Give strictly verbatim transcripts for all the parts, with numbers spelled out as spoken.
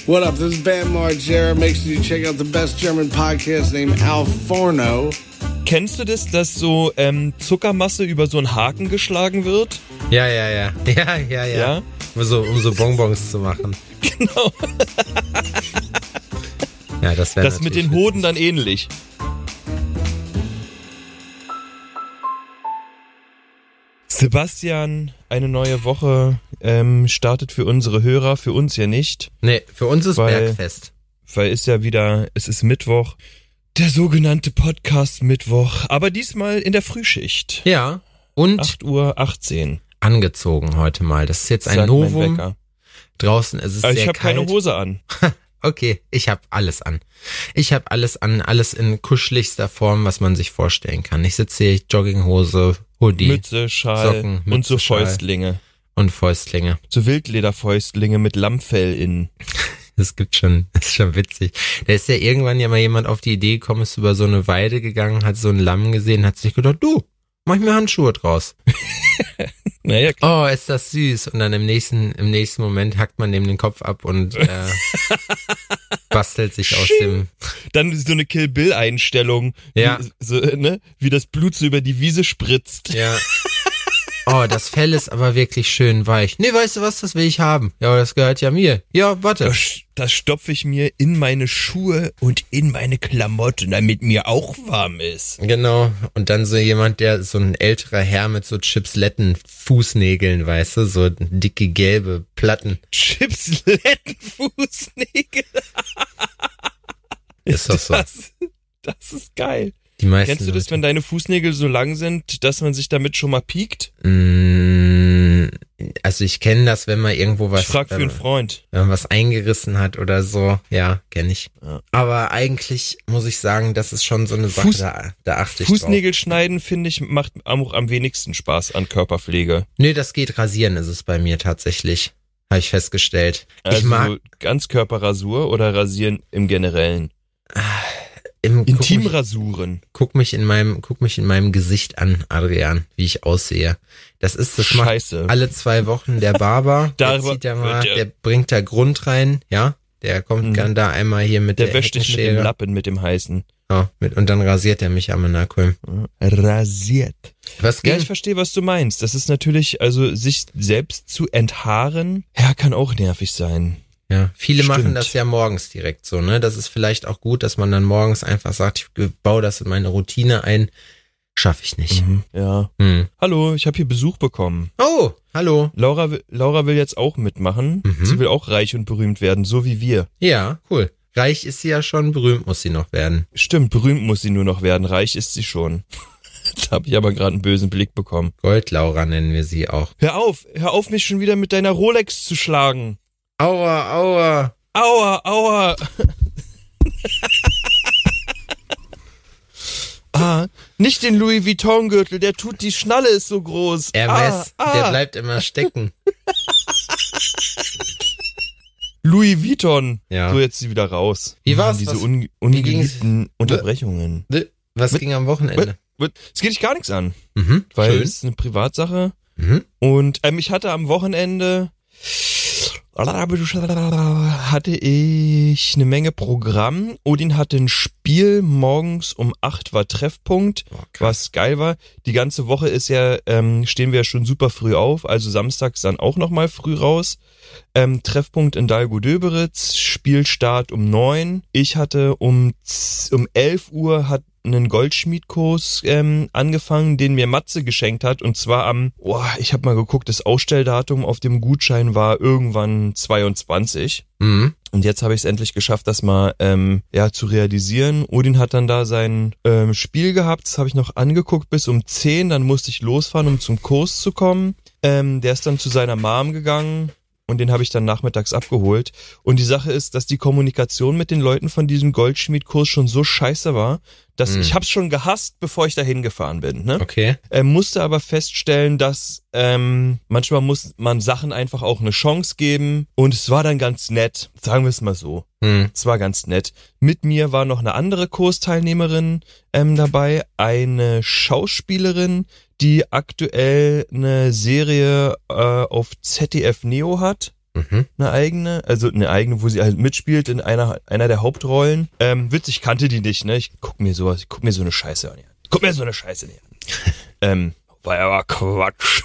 What up? This is Bam Margera. Make sure you check out the best German podcast named Al Forno. Kennst du das, dass so ähm, Zuckermasse über so einen Haken geschlagen wird? Ja, ja, ja. Ja, ja, ja. Ja? Um so, um so Bonbons zu machen. Genau. Ja, das wäre Das mit den Hoden dann ähnlich. Sebastian, eine neue Woche ähm, startet für unsere Hörer, für uns ja nicht. Nee, für uns ist weil, Bergfest. Weil ist ja wieder, es ist Mittwoch, der sogenannte Podcast-Mittwoch, aber diesmal in der Frühschicht. Ja, und acht Uhr achtzehn. Angezogen heute mal. Das ist jetzt ein Sagt Novum. mein Wecker. Draußen ist es Aber sehr ich habe kalt. keine Hose an. Okay, ich habe alles an. Ich habe alles an, alles in kuscheligster Form, was man sich vorstellen kann. Ich sitze hier, Jogginghose, Hoodie, Mütze, Schal Socken, Mütze, und so Schal. Fäustlinge. Und Fäustlinge. So Wildlederfäustlinge mit Lammfell innen. Das gibt schon, das ist schon witzig. Da ist ja irgendwann ja mal jemand auf die Idee gekommen, ist über so eine Weide gegangen, hat so ein Lamm gesehen, hat sich gedacht, du, mach ich mir Handschuhe draus. Naja, Oh, ist das süß. Und dann im nächsten, im nächsten Moment hackt man dem den Kopf ab und äh, bastelt sich aus dem... dann so eine Kill-Bill-Einstellung, Ja. wie, so, ne? Wie das Blut so über die Wiese spritzt. Ja. Oh, das Fell ist aber wirklich schön weich. Nee, weißt du was, das will ich haben. Ja, das gehört ja mir. Ja, warte. Das, das stopfe ich mir in meine Schuhe und in meine Klamotten, damit mir auch warm ist. Genau. Und dann so jemand, der so ein älterer Herr mit so Chipsletten Fußnägeln, weißt du, so dicke gelbe Platten. Chipslettenfußnägel. Ist doch so. Das, das ist geil. Die meisten Kennst du das, Leute- wenn deine Fußnägel so lang sind, dass man sich damit schon mal piekt? Mm, Also ich kenne das, wenn man irgendwo was, Ich frag für wenn einen man- Freund. wenn man was eingerissen hat oder so. Ja, kenne ich. Ja. Aber eigentlich muss ich sagen, das ist schon so eine Sache, Fuß- da, da achte ich drauf. Fußnägel schneiden, finde ich, macht auch am wenigsten Spaß an Körperpflege. Nee, das geht, rasieren ist es bei mir tatsächlich. Habe ich festgestellt. Also ich mag Ganzkörperrasur oder Rasieren im Generellen? im, guck, mich, Intimrasuren. guck mich in meinem, guck mich in meinem Gesicht an, Adrian, wie ich aussehe. Das ist, das macht Scheiße. alle zwei Wochen der Barber. der Darüber zieht ja mal, wird der- der bringt da Grund rein, ja. Der kommt Mhm. dann da einmal hier mit Der der, wäscht dich mit dem Heckenschere. Lappen, mit dem heißen. Ja, mit, und dann rasiert er mich am Anakulm. Rasiert. Was Ja, ging? ich verstehe, was du meinst. Das ist natürlich, also sich selbst zu enthaaren, ja, kann auch nervig sein. Ja, viele Stimmt. machen das ja morgens direkt so, ne? Das ist vielleicht auch gut, dass man dann morgens einfach sagt, ich baue das in meine Routine ein. Schaffe ich nicht. Mhm. Ja. Hm. Hallo, ich habe hier Besuch bekommen. Oh, hallo. Laura, will- Laura will jetzt auch mitmachen. Mhm. Sie will auch reich und berühmt werden, so wie wir. Ja, cool. Reich ist sie ja schon, berühmt muss sie noch werden. Stimmt, berühmt muss sie nur noch werden, reich ist sie schon. Da habe ich aber gerade einen bösen Blick bekommen. Goldlaura nennen wir sie auch. Hör auf, hör auf, mich schon wieder mit deiner Rolex zu schlagen. Aua, aua. Aua, aua. ah, nicht den Louis Vuitton-Gürtel, der tut, die Schnalle ist so groß. Hermes, ah, der ah. bleibt immer stecken. Louis Vuitton. Ja. So, jetzt sie wieder raus. Wie war's? Diese Was- un wie ging's? ungeliebten Unterbrechungen. Was Mit- ging am Wochenende? Es geht dich gar nichts an, Mhm, weil schön. es ist eine Privatsache. Mhm. Und ähm, ich hatte am Wochenende hatte ich eine Menge Programm. Odin hatte ein Spiel, morgens um acht war Treffpunkt, Boah, krass. was geil war. Die ganze Woche ist ja, ähm, stehen wir ja schon super früh auf, also samstags dann auch nochmal früh raus. Ähm, Treffpunkt in Dahlgu-Döberitz, Spielstart um neun. Ich hatte um, z- um elf Uhr hat einen Goldschmiedkurs ähm, angefangen, den mir Matze geschenkt hat. Und zwar am, oh, ich habe mal geguckt, das Ausstelldatum auf dem Gutschein war irgendwann zweiundzwanzig. Mhm. Und jetzt habe ich es endlich geschafft, das mal ähm, ja zu realisieren. Odin hat dann da sein ähm, Spiel gehabt, das habe ich noch angeguckt bis um zehn. Dann musste ich losfahren, um zum Kurs zu kommen. Ähm, der ist dann zu seiner Mom gegangen. Und den habe ich dann nachmittags abgeholt. Und die Sache ist, dass die Kommunikation mit den Leuten von diesem Goldschmiedkurs schon so scheiße war, dass Mhm. ich hab's schon gehasst, bevor ich da hingefahren bin. Ne? Okay. Ähm, musste aber feststellen, dass ähm, manchmal muss man Sachen einfach auch eine Chance geben. Und es war dann ganz nett, sagen wir es mal so. Mhm. Es war ganz nett. Mit mir war noch eine andere Kursteilnehmerin ähm, dabei, eine Schauspielerin, die aktuell eine Serie äh, auf Z D F Neo hat. Mhm. Eine eigene, also eine eigene, wo sie halt mitspielt in einer einer der Hauptrollen. Ähm, witzig, ich kannte die nicht, ne? Ich guck mir sowas, ich guck mir so eine Scheiße an. Ich guck mir so eine Scheiße an. ähm, war aber Quatsch.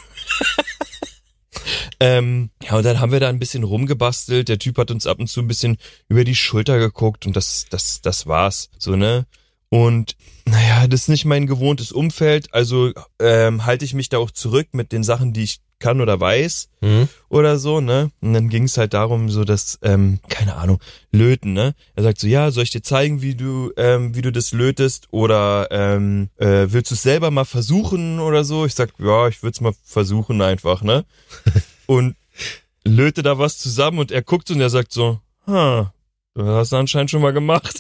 ähm, ja, und dann haben wir da ein bisschen rumgebastelt. Der Typ hat uns ab und zu ein bisschen über die Schulter geguckt und das, das, das war's. So, ne? Und naja, das ist nicht mein gewohntes Umfeld, also ähm, halte ich mich da auch zurück mit den Sachen, die ich kann oder weiß Mhm. oder so, ne? Und dann ging es halt darum, so dass, ähm, keine Ahnung, löten, ne? Er sagt so, ja, soll ich dir zeigen, wie du, ähm, wie du das lötest oder ähm, äh, willst du es selber mal versuchen oder so? Ich sag, ja, ich würde es mal versuchen einfach, ne? Und löte da was zusammen und er guckt und er sagt so, ha, du hast anscheinend schon mal gemacht.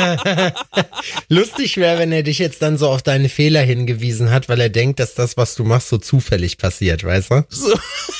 Lustig wäre, wenn er dich jetzt dann so auf deine Fehler hingewiesen hat, weil er denkt, dass das, was du machst, so zufällig passiert, weißt du? So,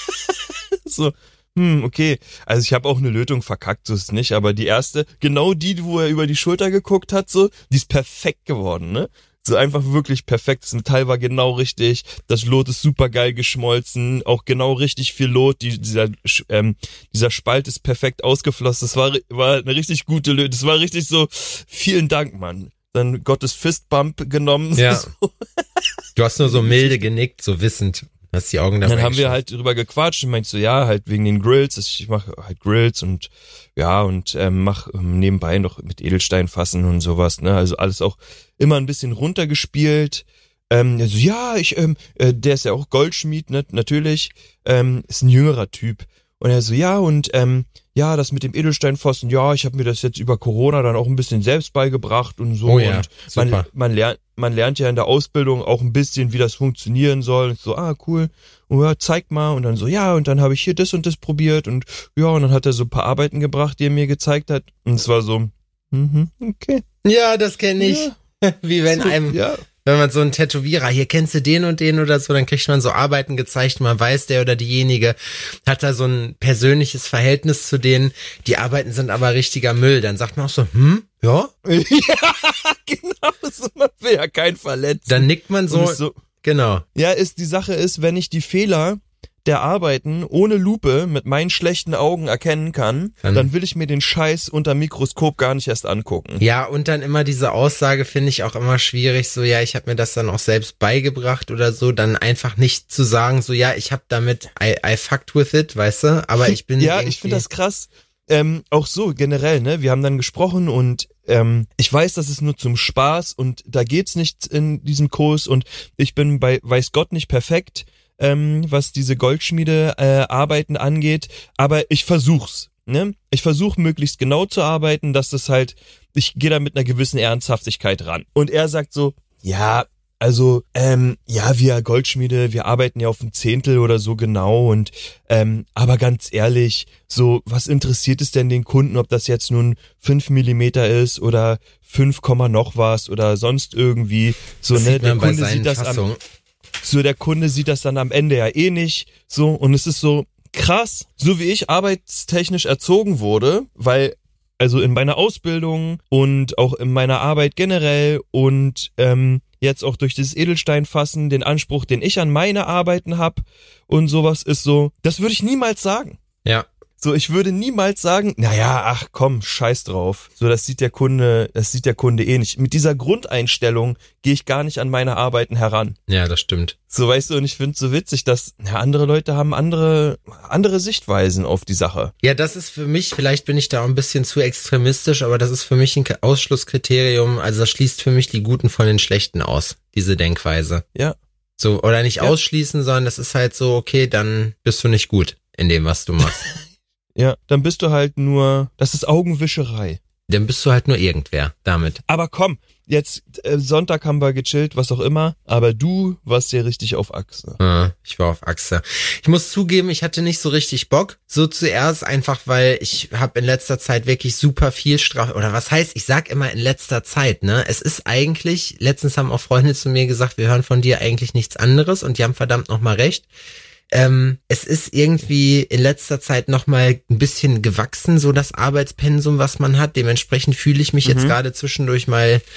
so hm, okay. Also ich habe auch eine Lötung verkackt, so ist es nicht, aber die erste, genau die, wo er über die Schulter geguckt hat, so, die ist perfekt geworden, ne? So einfach wirklich perfekt. Das Metall war genau richtig. Das Lot ist super geil geschmolzen. Auch genau richtig viel Lot. Die, dieser, ähm, dieser Spalt ist perfekt ausgeflossen. Das war, war eine richtig gute Lötung. Das war richtig so, vielen Dank, Mann. Dann Gottes Fistbump genommen. Ja. So. Du hast nur so milde genickt, so wissend. Hast die Augen dabei Dann haben wir geschlossen. halt drüber gequatscht und meinst so, ja, halt wegen den Grills, ich mache halt Grills und ja, und ähm, mach ähm, nebenbei noch mit Edelstein fassen und sowas, ne, also alles auch immer ein bisschen runtergespielt. Ähm, also ja, ich, ähm, äh, der ist ja auch Goldschmied, ne, natürlich, ähm, ist ein jüngerer Typ. Und er so, ja, und ähm, ja, das mit dem Edelsteinfassen, ja, ich habe mir das jetzt über Corona dann auch ein bisschen selbst beigebracht und so. Oh ja, und man, super. man lernt, man lernt ja in der Ausbildung auch ein bisschen, wie das funktionieren soll. Und so, ah, cool. Und ja, zeig mal. Und dann so, ja, und dann habe ich hier das und das probiert. Und ja, und dann hat er so ein paar Arbeiten gebracht, die er mir gezeigt hat. Und es war so, mhm, okay. Ja, das kenne ich. Ja. Wie wenn So, einem, ja. wenn man so einen Tätowierer, hier kennst du den und den oder so, dann kriegt man so Arbeiten gezeigt, man weiß, der oder diejenige hat da so ein persönliches Verhältnis zu denen, die Arbeiten sind aber richtiger Müll, dann sagt man auch so, hm, ja, Ja, genau, so, man will ja keinen verletzen. dann nickt man so, Und es so, genau. ja, ist, die Sache ist, wenn ich die Fehler der Arbeiten ohne Lupe mit meinen schlechten Augen erkennen kann, Dann- dann will ich mir den Scheiß unter Mikroskop gar nicht erst angucken. Ja, und dann immer diese Aussage finde ich auch immer schwierig, so ja, ich habe mir das dann auch selbst beigebracht oder so, dann einfach nicht zu sagen, so ja, ich habe damit, I, I fucked with it, weißt du, aber ich bin Ja, irgendwie, ich finde das krass. Ähm, auch so generell, ne? Wir haben dann gesprochen und ähm, ich weiß, das ist nur zum Spaß und da geht's nicht in diesem Kurs und ich bin bei weiß Gott nicht perfekt, ähm, was diese Goldschmiede äh, Arbeiten angeht, aber ich versuch's, ne? Ich versuche möglichst genau zu arbeiten, dass das halt, ich gehe da mit einer gewissen Ernsthaftigkeit ran. Und er sagt so, ja, also, ähm, ja, wir Goldschmiede, wir arbeiten ja auf ein Zehntel oder so genau und, ähm, aber ganz ehrlich, so, was interessiert es denn den Kunden, ob das jetzt nun fünf Millimeter ist oder fünf, noch was oder sonst irgendwie, so, das ne, sieht der man bei Kunde seinen sieht das am, Fassungen. so, der Kunde sieht das dann am Ende ja eh nicht, so, und es ist so krass, so wie ich arbeitstechnisch erzogen wurde, weil also in meiner Ausbildung und auch in meiner Arbeit generell und ähm, jetzt auch durch dieses Edelsteinfassen, den Anspruch, den ich an meine Arbeiten hab und sowas ist so, das würde ich niemals sagen. Ja. So, ich würde niemals sagen, naja, ach komm, scheiß drauf. So, das sieht der Kunde, das sieht der Kunde eh nicht. Mit dieser Grundeinstellung gehe ich gar nicht an meine Arbeiten heran. Ja, das stimmt. So, weißt du, und ich finde es so witzig, dass ja, andere Leute haben andere, andere Sichtweisen auf die Sache. Ja, das ist für mich, vielleicht bin ich da auch ein bisschen zu extremistisch, aber das ist für mich ein Ausschlusskriterium, also das schließt für mich die Guten von den Schlechten aus, diese Denkweise. Ja. So, oder nicht Ja. ausschließen, sondern das ist halt so, okay, dann bist du nicht gut in dem, was du machst. Ja, dann bist du halt nur, das ist Augenwischerei. Dann bist du halt nur irgendwer damit. Aber komm, jetzt äh, Sonntag haben wir gechillt, was auch immer, aber du warst ja richtig auf Achse. Ja, ich war auf Achse. Ich muss zugeben, ich hatte nicht so richtig Bock. So zuerst einfach, weil ich habe in letzter Zeit wirklich super viel Strafe, oder was heißt, ich sag immer in letzter Zeit, ne? Es ist eigentlich, letztens haben auch Freunde zu mir gesagt, wir hören von dir eigentlich nichts anderes und die haben verdammt nochmal recht. Ähm, es ist irgendwie in letzter Zeit nochmal ein bisschen gewachsen, so das Arbeitspensum, was man hat. Dementsprechend fühle ich mich Mhm. jetzt gerade zwischendurch mal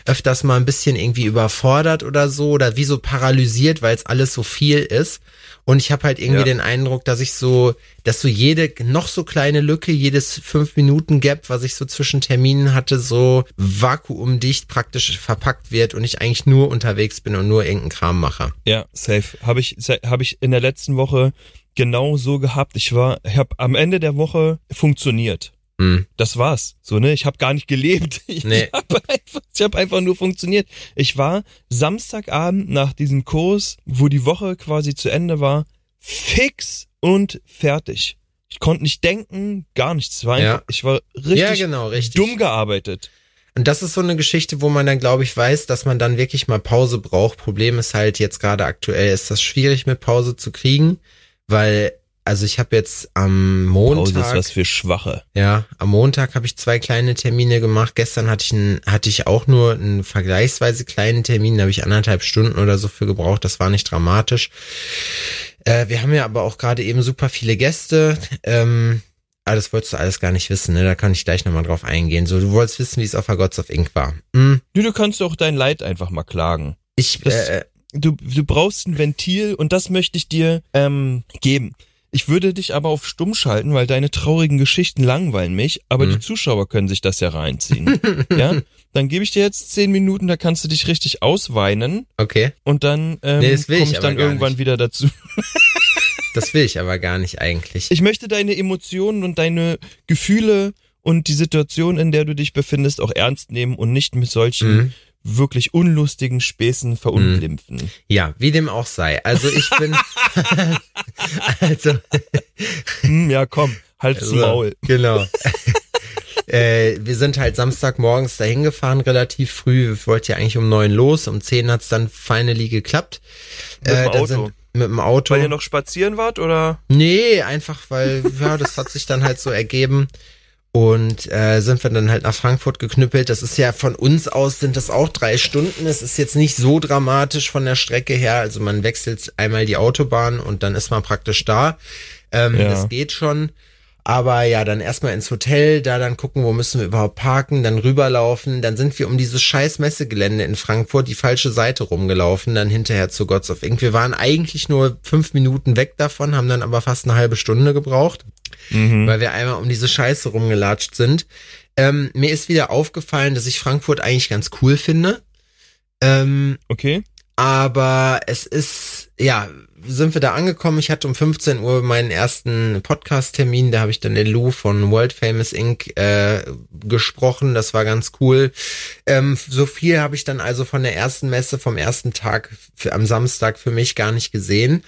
öfters mal ein bisschen irgendwie überfordert oder so oder wie so paralysiert, weil es alles so viel ist. Und ich habe halt irgendwie ja. den Eindruck, dass ich so, dass so jede noch so kleine Lücke, jedes fünf Minuten Gap, was ich so zwischen Terminen hatte, so vakuumdicht praktisch verpackt wird und ich eigentlich nur unterwegs bin und nur irgendeinen Kram mache. Ja, safe. Habe ich, habe ich in der letzten Woche genau so gehabt. Ich war, ich habe am Ende der Woche funktioniert. Hm. Das war's. So, ne? Ich habe gar nicht gelebt. Ich nee. habe einfach, ich hab einfach nur funktioniert. Ich war Samstagabend nach diesem Kurs, wo die Woche quasi zu Ende war, fix und fertig. Ich konnte nicht denken, gar nichts. War einfach, ja. Ich war richtig, ja, genau, richtig dumm gearbeitet. Und das ist so eine Geschichte, wo man dann, glaube ich, weiß, dass man dann wirklich mal Pause braucht. Problem ist halt jetzt gerade aktuell, ist das schwierig mit Pause zu kriegen, weil also ich habe jetzt am Montag... Pause ist was für Schwache. Ja, am Montag habe ich zwei kleine Termine gemacht. Gestern hatte ich einen, hatte ich auch nur einen vergleichsweise kleinen Termin. Da habe ich anderthalb Stunden oder so für gebraucht. Das war nicht dramatisch. Äh, wir haben ja aber auch gerade eben super viele Gäste. Ähm, aber das wolltest du alles gar nicht wissen, ne? Da kann ich gleich nochmal drauf eingehen. So, du wolltest wissen, wie es auf der Gods of Ink war. Hm? Du, du kannst auch dein Leid einfach mal klagen. Ich... Das, äh, du, du brauchst ein Ventil und das möchte ich dir ähm, geben. Ich würde dich aber auf stumm schalten, weil deine traurigen Geschichten langweilen mich, aber mhm. die Zuschauer können sich das ja reinziehen. Ja? Dann gebe ich dir jetzt zehn Minuten, da kannst du dich richtig ausweinen. Okay. Und dann ähm, nee, komme ich, ich dann irgendwann nicht. wieder dazu. Das will ich aber gar nicht eigentlich. Ich möchte deine Emotionen und deine Gefühle und die Situation, in der du dich befindest, auch ernst nehmen und nicht mit solchen mhm. wirklich unlustigen Späßen verunglimpfen. Ja, wie dem auch sei. Also ich bin... also... ja, komm, halt also, zum Maul. Genau. äh, wir sind halt Samstagmorgens dahin gefahren, relativ früh. Wir wollten ja eigentlich um neun los. Um zehn hat's dann finally geklappt. Mit dem äh, Auto? Sind, mit dem Auto. Weil ihr noch spazieren wart, oder? Nee, einfach weil, ja, das hat sich dann halt so ergeben. Und äh, sind wir dann halt nach Frankfurt geknüppelt. Das ist ja von uns aus, sind das auch drei Stunden. Es ist jetzt nicht so dramatisch von der Strecke her. Also man wechselt einmal die Autobahn und dann ist man praktisch da. Ähm, ja. Das geht schon. Aber ja, dann erstmal ins Hotel, da dann gucken, wo müssen wir überhaupt parken, dann rüberlaufen. Dann sind wir um dieses scheiß Messegelände in Frankfurt die falsche Seite rumgelaufen, dann hinterher zu Gods of Ink. Wir waren eigentlich nur fünf Minuten weg davon, haben dann aber fast eine halbe Stunde gebraucht. Mhm. Weil wir einmal um diese Scheiße rumgelatscht sind. Ähm, mir ist wieder aufgefallen, dass ich Frankfurt eigentlich ganz cool finde. Ähm, okay. Aber es ist, ja, sind wir da angekommen. Ich hatte um fünfzehn Uhr meinen ersten Podcast-Termin. Da habe ich dann den Lou von World Famous Incorporated äh, gesprochen. Das war ganz cool. Ähm, so viel habe ich dann also von der ersten Messe, vom ersten Tag für, am Samstag für mich gar nicht gesehen.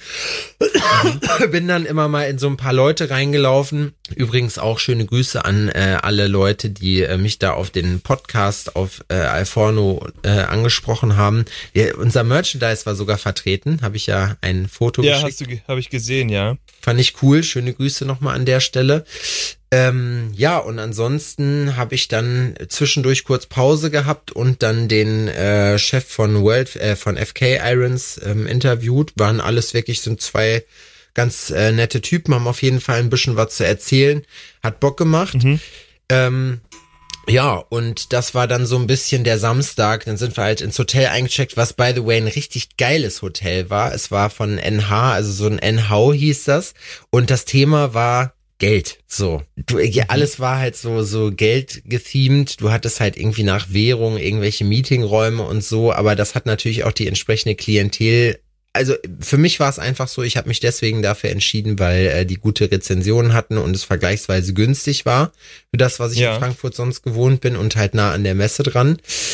Mhm. Bin dann immer mal in so ein paar Leute reingelaufen. Übrigens auch schöne Grüße an äh, alle Leute, die äh, mich da auf den Podcast auf äh, Alforno äh, angesprochen haben. Wir, unser Merchandise war sogar vertreten. Habe ich ja ein Foto ja, geschickt. Ja, hast du, habe ich gesehen, ja. Fand ich cool. Schöne Grüße nochmal an der Stelle. Ähm, ja, und ansonsten habe ich dann zwischendurch kurz Pause gehabt und dann den äh, Chef von World, äh, von F K Irons ähm, interviewt. Waren alles wirklich, sind zwei ganz äh, nette Typen, haben auf jeden Fall ein bisschen was zu erzählen. Hat Bock gemacht. Mhm. Ähm, ja, und das war dann so ein bisschen der Samstag. Dann sind wir halt ins Hotel eingecheckt, was by the way ein richtig geiles Hotel war. Es war von N H, also so ein N H hieß das. Und das Thema war Geld. So, du, ja, alles war halt so so Geld gethemed. Du hattest halt irgendwie nach Währung irgendwelche Meetingräume und so, aber das hat natürlich auch die entsprechende Klientel. Also für mich war es einfach so, ich habe mich deswegen dafür entschieden, weil äh, die gute Rezensionen hatten und es vergleichsweise günstig war für das, was ich ja. in Frankfurt sonst gewohnt bin und halt nah an der Messe dran.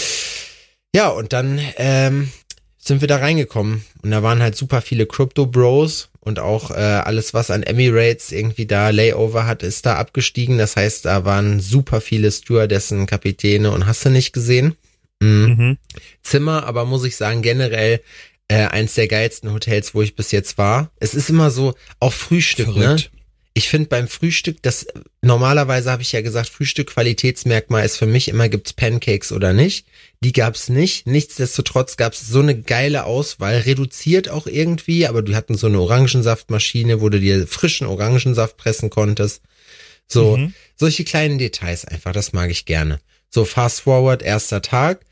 Ja, und dann ähm, sind wir da reingekommen und da waren halt super viele Crypto-Bros und auch äh, alles, was an Emirates irgendwie da Layover hat, ist da abgestiegen. Das heißt, da waren super viele Stewardessen, Kapitäne und hast du nicht gesehen. Mhm. Mhm. Zimmer, aber muss ich sagen, generell Äh, eins der geilsten Hotels, wo ich bis jetzt war. Es ist immer so, auch Frühstück, Verrückt. ne? Ich finde beim Frühstück, das normalerweise habe ich ja gesagt, Frühstück Qualitätsmerkmal ist für mich immer, gibt's Pancakes oder nicht. Die gab's nicht. Nichtsdestotrotz gab's so eine geile Auswahl, reduziert auch irgendwie, aber die hatten so eine Orangensaftmaschine, wo du dir frischen Orangensaft pressen konntest. So, mhm. solche kleinen Details einfach, das mag ich gerne. So, fast forward, erster Tag.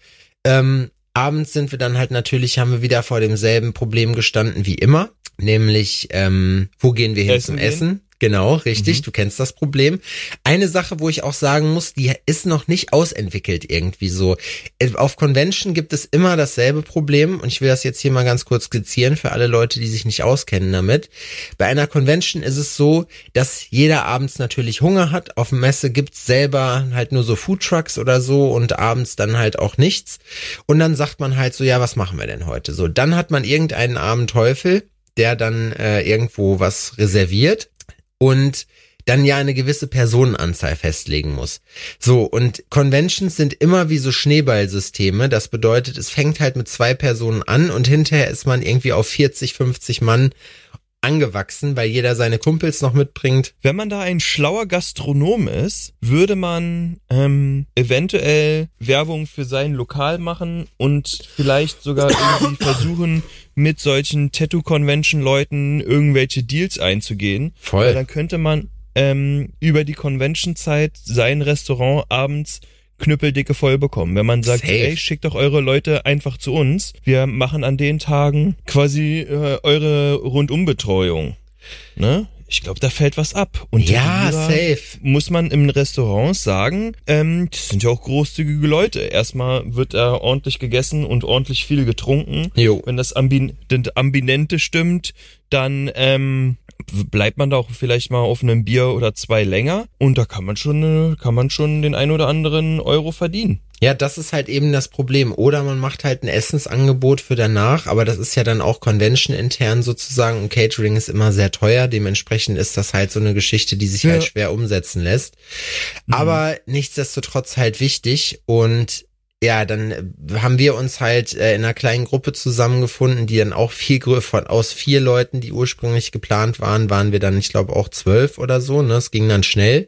Ähm, abends sind wir dann halt natürlich, haben wir wieder vor demselben Problem gestanden wie immer. Nämlich, ähm, wo gehen wir hin Essen zum gehen? Essen? Genau, richtig, Mhm. du kennst das Problem. Eine Sache, wo ich auch sagen muss, die ist noch nicht ausentwickelt irgendwie so. Auf Convention gibt es immer dasselbe Problem und ich will das jetzt hier mal ganz kurz skizzieren für alle Leute, die sich nicht auskennen damit. Bei einer Convention ist es so, dass jeder abends natürlich Hunger hat. Auf der Messe gibt's selber halt nur so Foodtrucks oder so und abends dann halt auch nichts. Und dann sagt man halt so, ja, was machen wir denn heute? So, dann hat man irgendeinen armen Teufel, der dann äh, irgendwo was reserviert und dann ja eine gewisse Personenanzahl festlegen muss. So, und Conventions sind immer wie so Schneeballsysteme. Das bedeutet, es fängt halt mit zwei Personen an und hinterher ist man irgendwie auf vierzig, fünfzig Mann angewachsen, weil jeder seine Kumpels noch mitbringt. Wenn man da ein schlauer Gastronom ist, würde man ähm, eventuell Werbung für sein Lokal machen und vielleicht sogar irgendwie versuchen, mit solchen Tattoo-Convention-Leuten irgendwelche Deals einzugehen. Voll. Weil dann könnte man ähm, über die Convention-Zeit sein Restaurant abends knüppeldicke voll bekommen. Wenn man sagt, Safe. ey, schickt doch eure Leute einfach zu uns. Wir machen an den Tagen quasi äh, eure Rundumbetreuung. Ne? Ich glaube, da fällt was ab. Und Ja, darüber safe. muss man im Restaurant sagen, ähm, das sind ja auch großzügige Leute. Erstmal wird da ordentlich gegessen und ordentlich viel getrunken. Jo. Wenn das Ambi- das Ambinente stimmt, dann ähm, bleibt man da auch vielleicht mal auf einem Bier oder zwei länger und da kann man schon, äh, kann man schon den ein oder anderen Euro verdienen. Ja, das ist halt eben das Problem. Oder man macht halt ein Essensangebot für danach, aber das ist ja dann auch Convention intern sozusagen und Catering ist immer sehr teuer. Dementsprechend ist das halt so eine Geschichte, die sich Ja. halt schwer umsetzen lässt. Mhm. Aber nichtsdestotrotz halt wichtig und ja, dann haben wir uns halt äh, in einer kleinen Gruppe zusammengefunden, die dann auch viel größer, von aus vier Leuten, die ursprünglich geplant waren, waren wir dann, ich glaube, auch zwölf oder so, ne? Es ging dann schnell.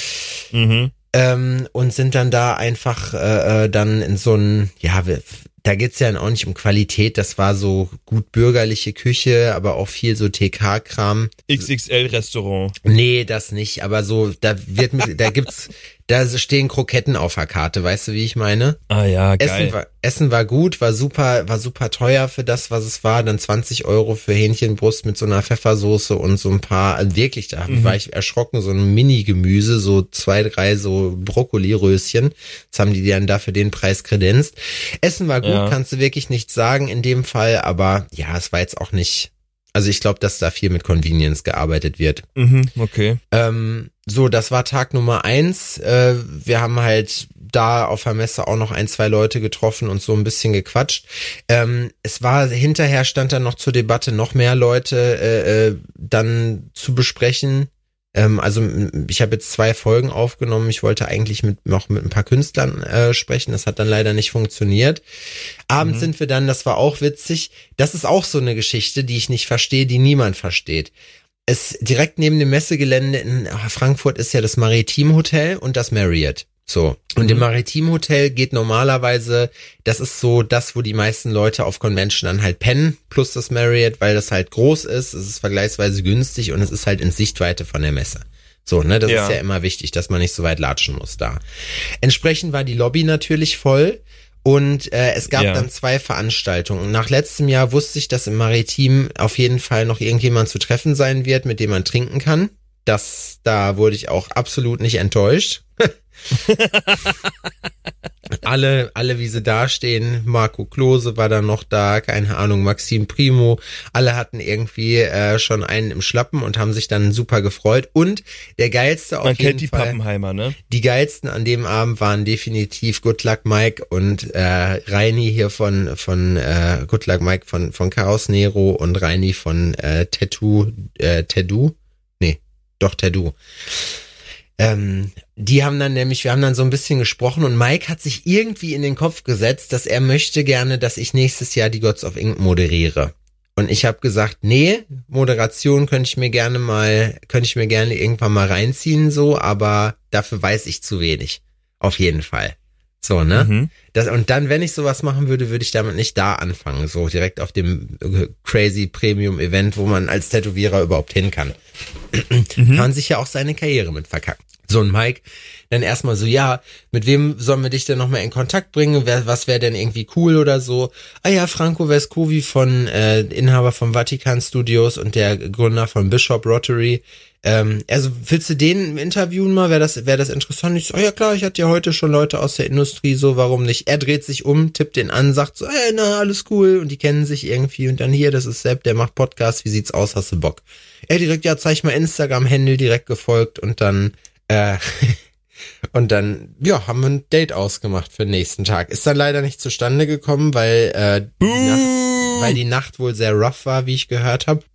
Mhm. Ähm, und sind dann da einfach äh, äh, dann in so ein, ja, wir, da geht's ja auch nicht um Qualität, das war so gut bürgerliche Küche, aber auch viel so T K-Kram. X X L-Restaurant. Nee, das nicht, aber so, da wird mit, da gibt's, da stehen Kroketten auf der Karte, weißt du, wie ich meine? Ah ja, geil. Essen war, Essen war gut, war super, war super teuer für das, was es war. Dann zwanzig Euro für Hähnchenbrust mit so einer Pfeffersoße und so ein paar, also wirklich, da Mhm. war ich erschrocken, so ein Mini-Gemüse, so zwei, drei so Brokkoli-Röschen. Das haben die dann da für den Preis kredenzt. Essen war gut, Ja. kannst du wirklich nichts sagen in dem Fall, aber ja, es war jetzt auch nicht, also ich glaube, dass da viel mit Convenience gearbeitet wird. Mhm, okay. Ähm, so, das war Tag Nummer eins. Äh, wir haben halt da auf der Messe auch noch ein, zwei Leute getroffen und so ein bisschen gequatscht. Ähm, es war, hinterher stand dann noch zur Debatte, noch mehr Leute äh, äh, dann zu besprechen. Ähm, also m- ich habe jetzt zwei Folgen aufgenommen. Ich wollte eigentlich mit noch mit ein paar Künstlern äh, sprechen. Das hat dann leider nicht funktioniert. Abends Mhm. sind wir dann, das war auch witzig. Das ist auch so eine Geschichte, die ich nicht verstehe, die niemand versteht. Es direkt neben dem Messegelände in Frankfurt ist ja das Maritim Hotel und das Marriott. So. Und Mhm. im Maritim Hotel geht normalerweise, das ist so das, wo die meisten Leute auf Convention dann halt pennen, plus das Marriott, weil das halt groß ist, es ist vergleichsweise günstig und es ist halt in Sichtweite von der Messe. So, ne, das Ja. ist ja immer wichtig, dass man nicht so weit latschen muss da. Entsprechend war die Lobby natürlich voll. Und äh, es gab Ja. dann zwei Veranstaltungen. Nach letztem Jahr wusste ich, dass im Maritim auf jeden Fall noch irgendjemand zu treffen sein wird, mit dem man trinken kann. Das, da wurde ich auch absolut nicht enttäuscht. alle, alle wie sie dastehen, Marco Klose war dann noch da, keine Ahnung, Maxim Primo, alle hatten irgendwie äh, schon einen im Schlappen und haben sich dann super gefreut. Und der geilste auf Man jeden kennt die Fall, Pappenheimer, ne? die geilsten an dem Abend waren definitiv Good Luck Mike und äh, Reini hier von von äh, Good Luck Mike von von Chaos Nero und Reini von äh, Tattoo äh, Tattoo nee doch Tattoo. Ähm, die haben dann nämlich, wir haben dann so ein bisschen gesprochen und Mike hat sich irgendwie in den Kopf gesetzt, dass er möchte gerne, dass ich nächstes Jahr die Gods of Ink moderiere. Und ich habe gesagt, nee, Moderation könnte ich mir gerne mal, könnte ich mir gerne irgendwann mal reinziehen, so, aber dafür weiß ich zu wenig. Auf jeden Fall. So, ne? Mhm. Das, und dann, wenn ich sowas machen würde, würde ich damit nicht da anfangen, so direkt auf dem äh, crazy Premium-Event, wo man als Tätowierer überhaupt hin kann. Mhm. Kann sich ja auch seine Karriere mit verkacken. So, und Mike dann erstmal so, ja, mit wem sollen wir dich denn nochmal in Kontakt bringen? Wer, was wäre denn irgendwie cool oder so? Ah ja, Franco Vescovi von äh, Inhaber vom Vatikan Studios und der Gründer von Bishop Rotary. Ähm, also willst du den interviewen mal? Wäre das, wäre das interessant? Ich so, oh ja klar, ich hatte ja heute schon Leute aus der Industrie, so warum nicht? Er dreht sich um, tippt den an, sagt so, hey, na, alles cool. Und die kennen sich irgendwie und dann hier, das ist Sepp, der macht Podcast, wie sieht's aus, hast du Bock? Er direkt, ja, zeig mal Instagram-Handle, direkt gefolgt und dann Äh, und dann, ja, haben wir ein Date ausgemacht für den nächsten Tag. Ist dann leider nicht zustande gekommen, weil, äh, die Nacht, weil die Nacht wohl sehr rough war, wie ich gehört habe.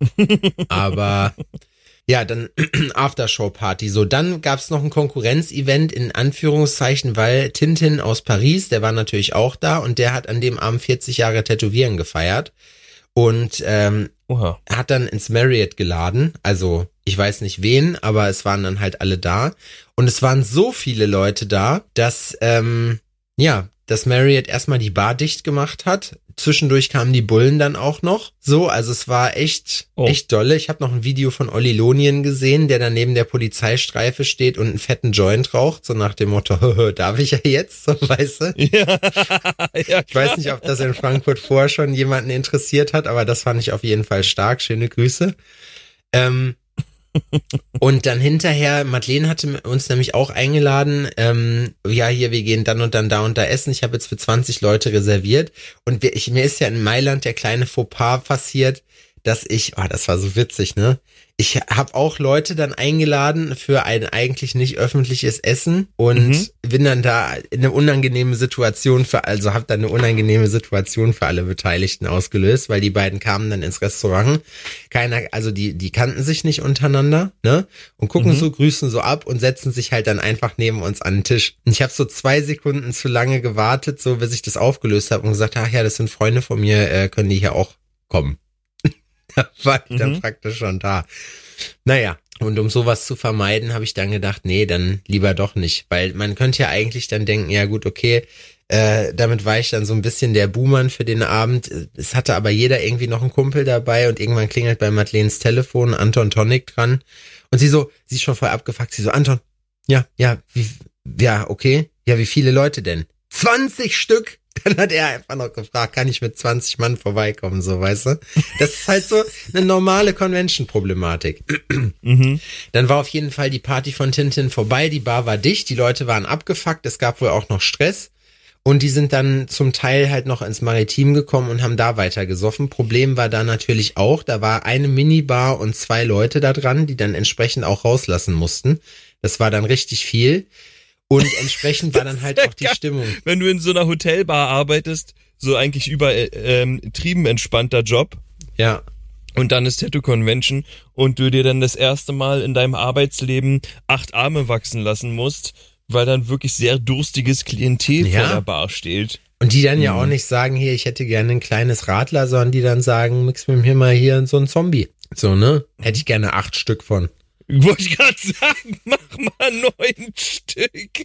Aber ja, dann Aftershow-Party. So, dann gab's noch ein Konkurrenzevent in Anführungszeichen, weil Tintin aus Paris, der war natürlich auch da und der hat an dem Abend vierzig Jahre Tätowieren gefeiert. Und ähm, Oha. hat dann ins Marriott geladen, also ich weiß nicht wen, aber es waren dann halt alle da und es waren so viele Leute da, dass ähm, ja, das Marriott erstmal die Bar dicht gemacht hat. Zwischendurch kamen die Bullen dann auch noch. So, also es war echt, oh. echt dolle. Ich habe noch ein Video von Olli Lonien gesehen, der dann neben der Polizeistreife steht und einen fetten Joint raucht, so nach dem Motto, darf ich ja jetzt, so, weißt du? Ja, ja, ich weiß nicht, ob das in Frankfurt vorher schon jemanden interessiert hat, aber das fand ich auf jeden Fall stark. Schöne Grüße. Ähm, und dann hinterher, Madeleine hatte uns nämlich auch eingeladen, ähm, ja, hier, wir gehen dann und dann da und da essen. Ich habe jetzt für zwanzig Leute reserviert und wir, ich, mir ist ja in Mailand der kleine Fauxpas passiert, dass ich, oh, das war so witzig, ne? Ich habe auch Leute dann eingeladen für ein eigentlich nicht öffentliches Essen und mhm. bin dann da in eine unangenehme Situation für, also habe dann eine unangenehme Situation für alle Beteiligten ausgelöst, weil die beiden kamen dann ins Restaurant. Keiner, also die die kannten sich nicht untereinander, ne? Und gucken mhm. so, grüßen so ab und setzen sich halt dann einfach neben uns an den Tisch. Und ich habe so zwei Sekunden zu lange gewartet, so bis ich das aufgelöst habe und gesagt, ach ja, das sind Freunde von mir, äh, können die hier auch kommen. Da war ich dann mhm. praktisch schon da. Naja, und um sowas zu vermeiden, habe ich dann gedacht, nee, dann lieber doch nicht. Weil man könnte ja eigentlich dann denken, ja gut, okay, äh, damit war ich dann so ein bisschen der Buhmann für den Abend. Es hatte aber jeder irgendwie noch einen Kumpel dabei und irgendwann klingelt bei Madeleines Telefon Anton Tonic dran. Und sie so, sie ist schon voll abgefuckt, sie so, Anton, ja, ja, wie, ja, okay, ja, wie viele Leute denn? zwanzig Stück! Dann hat er einfach noch gefragt, kann ich mit zwanzig Mann vorbeikommen, so, weißt du? Das ist halt so eine normale Convention-Problematik. Mhm. Dann war auf jeden Fall die Party von Tintin vorbei, die Bar war dicht, die Leute waren abgefuckt, es gab wohl auch noch Stress und die sind dann zum Teil halt noch ins Maritim gekommen und haben da weiter gesoffen. Problem war da natürlich auch, da war eine Minibar und zwei Leute da dran, die dann entsprechend auch rauslassen mussten. Das war dann richtig viel. Und entsprechend war dann halt auch die Stimmung. Wenn du in so einer Hotelbar arbeitest, so eigentlich über ähm, triebenentspannter Job. Ja. Und dann ist Tattoo Convention und du dir dann das erste Mal in deinem Arbeitsleben acht Arme wachsen lassen musst, weil dann wirklich sehr durstiges Klientel ja. vor der Bar steht. Und die dann mhm. ja auch nicht sagen, hier, ich hätte gerne ein kleines Radler, sondern die dann sagen, mix mir hier mal hier so ein Zombie. So, ne? Hätte ich gerne acht Stück von. Wollte ich gerade sagen, mach mal neun Stück.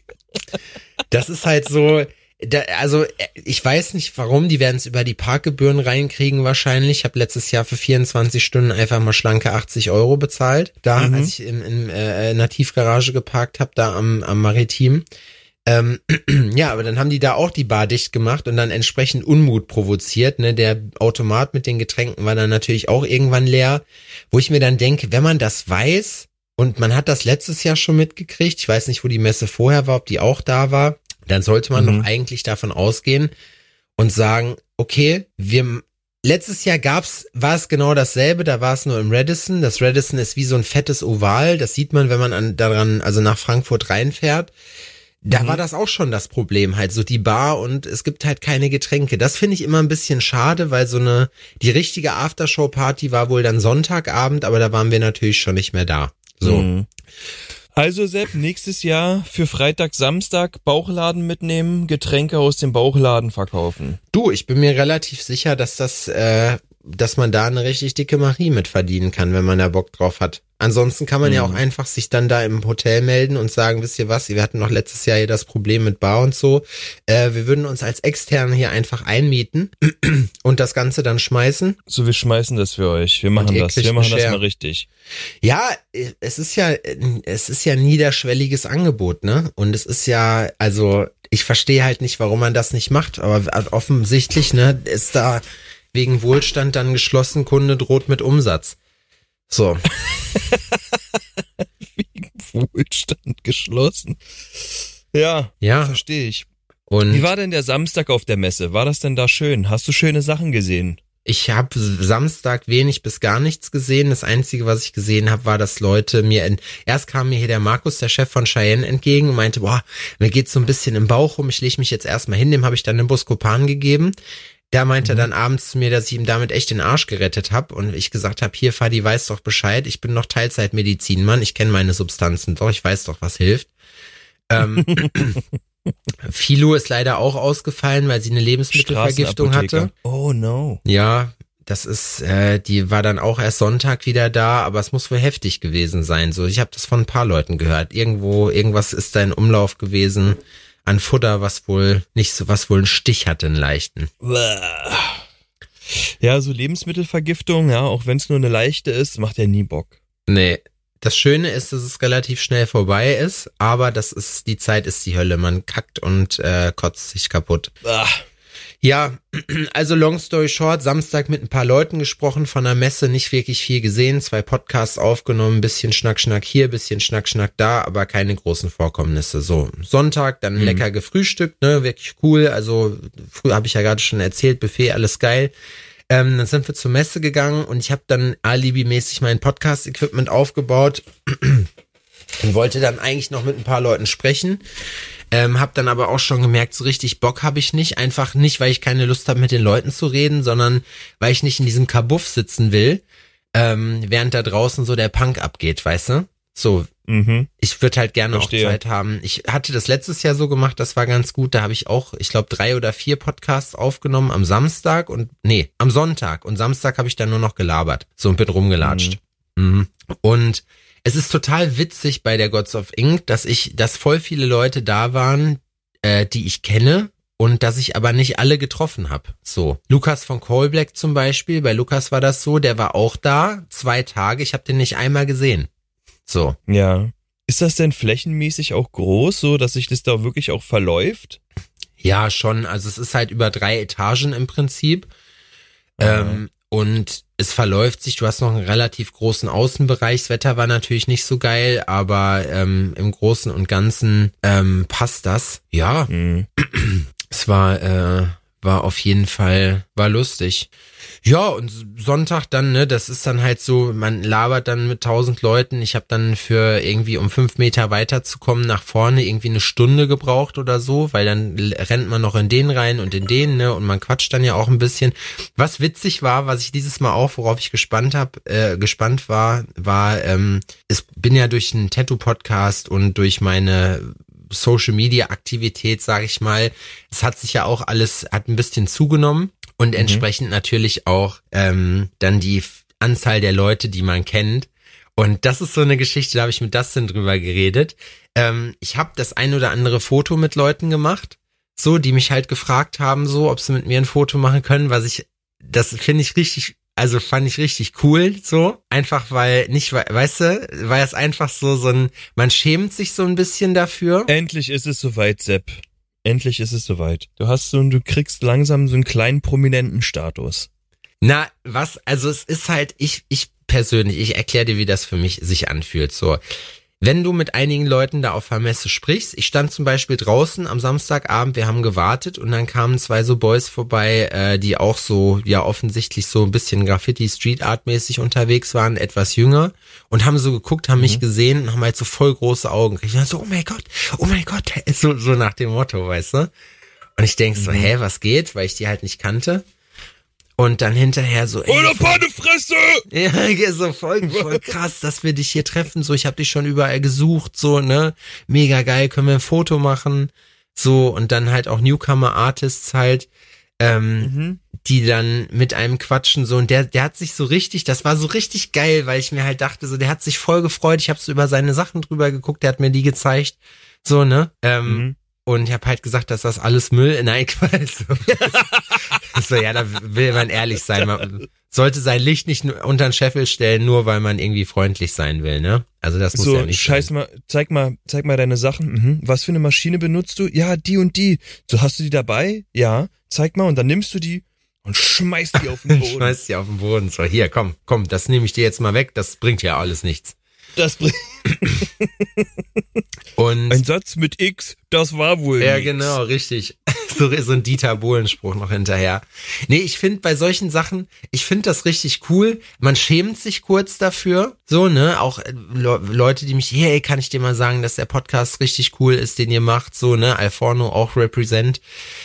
Das ist halt so, da, also ich weiß nicht warum, die werden es über die Parkgebühren reinkriegen wahrscheinlich. Ich habe letztes Jahr für vierundzwanzig Stunden einfach mal schlanke achtzig Euro bezahlt, da mhm. als ich in, in, äh, in einer Tiefgarage geparkt habe, da am, am Maritim. Ähm, ja, aber dann haben die da auch die Bar dicht gemacht und dann entsprechend Unmut provoziert. Ne? Der Automat mit den Getränken war dann natürlich auch irgendwann leer, wo ich mir dann denke, wenn man das weiß, und man hat das letztes Jahr schon mitgekriegt, ich weiß nicht, wo die Messe vorher war, ob die auch da war, dann sollte man mhm. doch eigentlich davon ausgehen und sagen, okay, wir letztes Jahr gab's, war es genau dasselbe, da war es nur im Radisson. Das Radisson ist wie so ein fettes Oval, das sieht man, wenn man an, daran, also nach Frankfurt reinfährt. Da mhm. war das auch schon das Problem, halt so die Bar und es gibt halt keine Getränke. Das finde ich immer ein bisschen schade, weil so eine, die richtige Aftershow-Party war wohl dann Sonntagabend, aber da waren wir natürlich schon nicht mehr da. So. Mhm. Also Sepp, nächstes Jahr für Freitag, Samstag Bauchladen mitnehmen, Getränke aus dem Bauchladen verkaufen. Du, ich bin mir relativ sicher, dass das äh, dass man da eine richtig dicke Marie mit verdienen kann, wenn man da Bock drauf hat. Ansonsten kann man mhm. ja auch einfach sich dann da im Hotel melden und sagen, wisst ihr was, wir hatten noch letztes Jahr hier das Problem mit Bar und so. Äh, wir würden uns als Externe hier einfach einmieten und das Ganze dann schmeißen. So, wir schmeißen das für euch. Wir machen das. Wir machen das mal richtig. Ja, es ist ja, es ist ja ein niederschwelliges Angebot, ne? Und es ist ja, also, ich verstehe halt nicht, warum man das nicht macht, aber offensichtlich, ne, ist da wegen Wohlstand dann geschlossen, Kunde droht mit Umsatz. So. Wegen Wohlstand geschlossen. Ja, ja. Verstehe ich. Und wie war denn der Samstag auf der Messe? War das denn da schön? Hast du schöne Sachen gesehen? Ich habe Samstag wenig bis gar nichts gesehen. Das Einzige, was ich gesehen habe, war, dass Leute mir, in, erst kam mir hier der Markus, der Chef von Cheyenne, entgegen und meinte, boah, mir geht's so ein bisschen im Bauch rum, ich lege mich jetzt erstmal hin, dem habe ich dann einen Buscopan gegeben. Der meinte mhm. dann abends zu mir, dass ich ihm damit echt den Arsch gerettet habe und ich gesagt habe, hier Fadi, weiß doch Bescheid, ich bin noch Teilzeitmedizinmann, ich kenne meine Substanzen doch, ich weiß doch, was hilft. Ähm, Philo ist leider auch ausgefallen, weil sie eine Lebensmittelvergiftung hatte. Oh no. Ja, das ist, äh, die war dann auch erst Sonntag wieder da, aber es muss wohl heftig gewesen sein. So, ich habe das von ein paar Leuten gehört. Irgendwo, irgendwas ist da in Umlauf gewesen an Futter, was wohl nicht so, was wohl einen Stich hatte, einen leichten. Ja, so Lebensmittelvergiftung, ja, auch wenn es nur eine leichte ist, macht ja nie Bock. Nee. Das Schöne ist, dass es relativ schnell vorbei ist, aber das ist, die Zeit ist die Hölle. Man kackt und äh, kotzt sich kaputt. Ach. Ja, also long story short, Samstag mit ein paar Leuten gesprochen, von der Messe nicht wirklich viel gesehen, zwei Podcasts aufgenommen, bisschen Schnack, Schnack hier, bisschen Schnack, Schnack da, aber keine großen Vorkommnisse. So, Sonntag, dann mhm. lecker gefrühstückt, ne, wirklich cool, also früher habe ich ja gerade schon erzählt, Buffet, alles geil. Ähm, dann sind wir zur Messe gegangen und ich habe dann alibimäßig mein Podcast-Equipment aufgebaut und wollte dann eigentlich noch mit ein paar Leuten sprechen. Ähm, hab dann aber auch schon gemerkt, so richtig Bock habe ich nicht. Einfach nicht, weil ich keine Lust habe, mit den Leuten zu reden, sondern weil ich nicht in diesem Kabuff sitzen will, ähm, während da draußen so der Punk abgeht, weißt du? So, mhm. Ich würde halt gerne Verstehe. auch Zeit haben. Ich hatte das letztes Jahr so gemacht, das war ganz gut. Da habe ich auch, ich glaube, drei oder vier Podcasts aufgenommen am Samstag und, nee, am Sonntag. Und Samstag habe ich dann nur noch gelabert. So und bin rumgelatscht. Mhm. Mhm. Und es ist total witzig bei der Gods of Ink, dass ich, dass voll viele Leute da waren, äh, die ich kenne und dass ich aber nicht alle getroffen habe. So, Lukas von Callblack zum Beispiel, bei Lukas war das so, der war auch da, zwei Tage, ich habe den nicht einmal gesehen. So. Ja. Ist das denn flächenmäßig auch groß, so dass sich das da wirklich auch verläuft? Ja, schon. Also es ist halt über drei Etagen im Prinzip. Ähm, und es verläuft sich, du hast noch einen relativ großen Außenbereich. Das Wetter war natürlich nicht so geil, aber ähm, im Großen und Ganzen ähm, passt das. Ja, mhm. Es war, äh, war auf jeden Fall, war lustig. Ja, und Sonntag dann, ne, das ist dann halt so, man labert dann mit tausend Leuten. Ich habe dann für irgendwie, um fünf Meter weiterzukommen, nach vorne irgendwie eine Stunde gebraucht oder so, weil dann rennt man noch in den rein und in den, ne, und man quatscht dann ja auch ein bisschen. Was witzig war, was ich dieses Mal auch, worauf ich gespannt hab, äh, gespannt war, war, ähm, ich bin ja durch einen Tattoo-Podcast und durch meine Social-Media-Aktivität, sage ich mal, es hat sich ja auch alles, hat ein bisschen zugenommen. Und mhm. entsprechend natürlich auch ähm, dann die Anzahl der Leute, die man kennt. Und das ist so eine Geschichte, da habe ich mit Dustin drüber geredet. Ähm, ich habe das ein oder andere Foto mit Leuten gemacht, so, die mich halt gefragt haben, so, ob sie mit mir ein Foto machen können, was ich, das finde ich richtig, also fand ich richtig cool, so. Einfach weil, nicht, weißt du, weil es einfach so, so ein, man schämt sich so ein bisschen dafür. Endlich ist es soweit, Sepp. Endlich ist es soweit. Du hast so, du kriegst langsam so einen kleinen prominenten Status. Na, was, also es ist halt, ich, ich persönlich, ich erkläre dir, wie das für mich sich anfühlt, so. Wenn du mit einigen Leuten da auf der Messe sprichst, ich stand zum Beispiel draußen am Samstagabend, wir haben gewartet und dann kamen zwei so Boys vorbei, äh, die auch so, ja offensichtlich so ein bisschen Graffiti-Street-Art-mäßig unterwegs waren, etwas jünger und haben so geguckt, haben mhm. mich gesehen und haben halt so voll große Augen gekriegt. Und dann so, oh mein Gott, oh mein Gott, so, so nach dem Motto, weißt du? Und ich denk so, mhm. hä, was geht? Weil ich die halt nicht kannte. Und dann hinterher so, ey, oder Pfannefresse! Ja, so voll, voll krass, dass wir dich hier treffen, so, ich habe dich schon überall gesucht, so, ne, mega geil, können wir ein Foto machen, so, und dann halt auch Newcomer-Artists halt, ähm, mhm. die dann mit einem quatschen so und der der hat sich so richtig, das war so richtig geil, weil ich mir halt dachte, so der hat sich voll gefreut, ich habe so über seine Sachen drüber geguckt, der hat mir die gezeigt, so, ne? Ähm, mhm. Und ich habe halt gesagt, dass das alles Müll, nein, Quatsch. So. So, ja, da will man ehrlich sein. Man sollte sein Licht nicht unter den Scheffel stellen, nur weil man irgendwie freundlich sein will, ne? Also das muss so, ja nicht scheiß sein. mal, zeig mal, zeig mal deine Sachen. Mhm. Was für eine Maschine benutzt du? Ja, die und die. So, hast du die dabei? Ja, zeig mal und dann nimmst du die und schmeißt die auf den Boden. Schmeißt die auf den Boden. So, hier, komm, komm, das nehme ich dir jetzt mal weg, das bringt ja alles nichts. Das bringt. Und ein Satz mit X, das war wohl ja, nix. genau, richtig. So, so ein Dieter Bohlen-Spruch noch hinterher. Nee, ich finde bei solchen Sachen, ich finde das richtig cool. Man schämt sich kurz dafür. So, ne, auch Le- Leute, die mich, hey, kann ich dir mal sagen, dass der Podcast richtig cool ist, den ihr macht. So, ne, Alforno auch represent.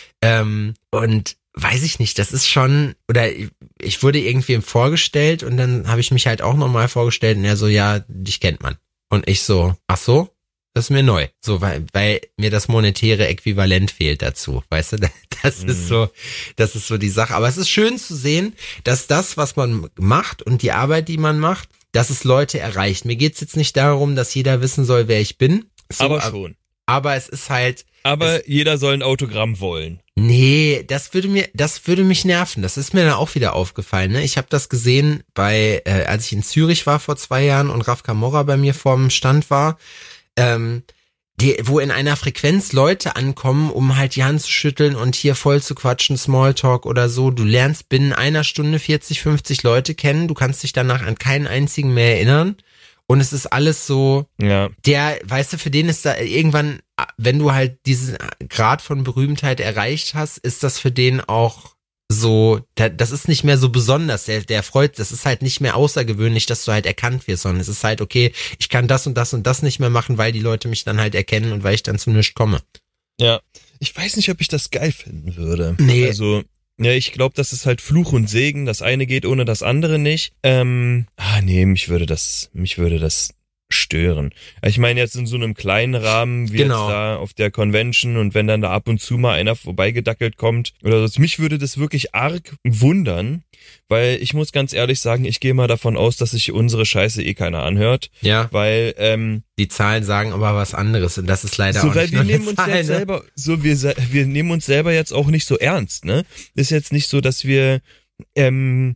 Ähm, und weiß ich nicht, das ist schon, oder ich wurde irgendwem vorgestellt und dann habe ich mich halt auch nochmal vorgestellt und er so, ja, dich kennt man. Und ich so, ach so, das ist mir neu. So, weil, weil mir das monetäre Äquivalent fehlt dazu, weißt du, das ist so, das ist so die Sache. Aber es ist schön zu sehen, dass das, was man macht und die Arbeit, die man macht, dass es Leute erreicht. Mir geht's jetzt nicht darum, dass jeder wissen soll, wer ich bin. So, aber schon. Aber es ist halt. Aber jeder soll ein Autogramm wollen. Nee, das würde mir, das würde mich nerven. Das ist mir dann auch wieder aufgefallen. Ne? Ich habe das gesehen bei, äh, als ich in Zürich war vor zwei Jahren und Raf Camorra bei mir vorm Stand war, ähm, die, wo in einer Frequenz Leute ankommen, um halt die Hand zu schütteln und hier voll zu quatschen, Smalltalk oder so. Du lernst binnen einer Stunde vierzig, fünfzig Leute kennen. Du kannst dich danach an keinen einzigen mehr erinnern. Und es ist alles so, ja. Der, weißt du, für den ist da irgendwann, wenn du halt diesen Grad von Berühmtheit erreicht hast, ist das für den auch so, das ist nicht mehr so besonders, der, der freut, das ist halt nicht mehr außergewöhnlich, dass du halt erkannt wirst, sondern es ist halt, okay, ich kann das und das und das nicht mehr machen, weil die Leute mich dann halt erkennen und weil ich dann zu nichts komme. Ja, ich weiß nicht, ob ich das geil finden würde. Nee. Also, ja, ich glaube, das ist halt Fluch und Segen. Das eine geht ohne das andere nicht. Ähm, ah, nee, mich würde das, mich würde das stören. Ich meine jetzt in so einem kleinen Rahmen wie genau. jetzt da auf der Convention und wenn dann da ab und zu mal einer vorbeigedackelt kommt oder so. Mich würde das wirklich arg wundern, weil ich muss ganz ehrlich sagen, ich gehe mal davon aus, dass sich unsere Scheiße eh keiner anhört. Ja. Weil, ähm, die Zahlen sagen aber was anderes und das ist leider so, auch weil nicht wir nur nehmen eine uns Zahl, jetzt ne? selber, so wir, wir nehmen uns selber jetzt auch nicht so ernst, ne? Ist jetzt nicht so, dass wir, ähm,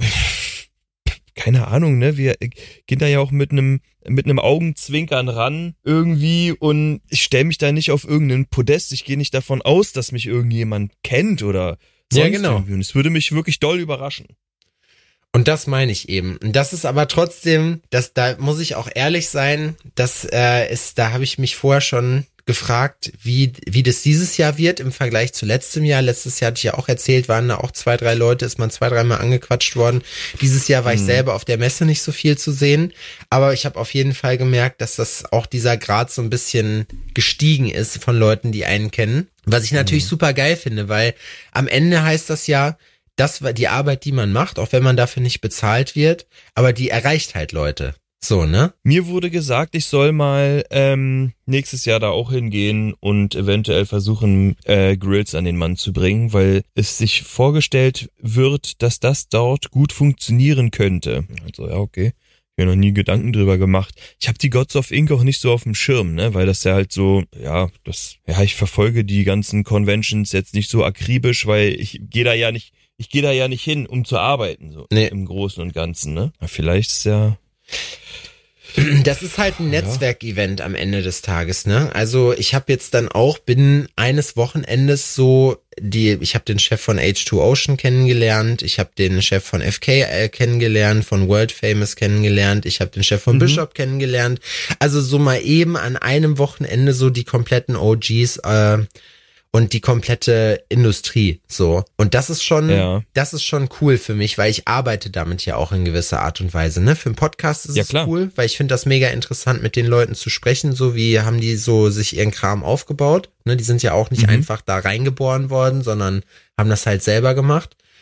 keine Ahnung, ne? Wir gehen da ja auch mit einem mit einem Augenzwinkern ran irgendwie und ich stelle mich da nicht auf irgendeinen Podest. Ich gehe nicht davon aus, dass mich irgendjemand kennt oder sonst ja, genau. irgendwie. Und es würde mich wirklich doll überraschen. Und das meine ich eben. Und das ist aber trotzdem, das, da muss ich auch ehrlich sein, das äh, ist, da habe ich mich vorher schon gefragt, wie wie das dieses Jahr wird im Vergleich zu letztem Jahr. Letztes Jahr hatte ich ja auch erzählt, waren da auch zwei, drei Leute, ist man zwei, dreimal angequatscht worden. Dieses Jahr war hm. ich selber auf der Messe nicht so viel zu sehen, aber ich habe auf jeden Fall gemerkt, dass das auch dieser Grad so ein bisschen gestiegen ist von Leuten, die einen kennen. Was ich natürlich hm. super geil finde, weil am Ende heißt das ja, das war die Arbeit, die man macht, auch wenn man dafür nicht bezahlt wird, aber die erreicht halt Leute. So, ne? Mir wurde gesagt, ich soll mal ähm, nächstes Jahr da auch hingehen und eventuell versuchen, äh, Grills an den Mann zu bringen, weil es sich vorgestellt wird, dass das dort gut funktionieren könnte. Also ja, okay. Ich habe mir noch nie Gedanken drüber gemacht. Ich habe die Gods of Ink auch nicht so auf dem Schirm, ne, weil das ja halt so, ja, das, ja, ich verfolge die ganzen Conventions jetzt nicht so akribisch, weil ich gehe da ja nicht, ich gehe da ja nicht hin, um zu arbeiten, so nee. im Großen und Ganzen, ne? Aber vielleicht ist ja das ist halt ein Netzwerkevent am Ende des Tages, ne? Also ich habe jetzt dann auch binnen eines Wochenendes so die, ich habe den Chef von H zwei Ocean kennengelernt, ich habe den Chef von F K äh, kennengelernt, von World Famous kennengelernt, ich habe den Chef von mhm. Bishop kennengelernt. Also so mal eben an einem Wochenende so die kompletten O Gs äh, und die komplette Industrie, so. Und das ist schon, ja. das ist schon cool für mich, weil ich arbeite damit ja auch in gewisser Art und Weise, ne? Für einen Podcast ist ja, es klar. cool, weil ich finde das mega interessant, mit den Leuten zu sprechen, so wie haben die so sich ihren Kram aufgebaut, ne? Die sind ja auch nicht mhm. einfach da reingeboren worden, sondern haben das halt selber gemacht.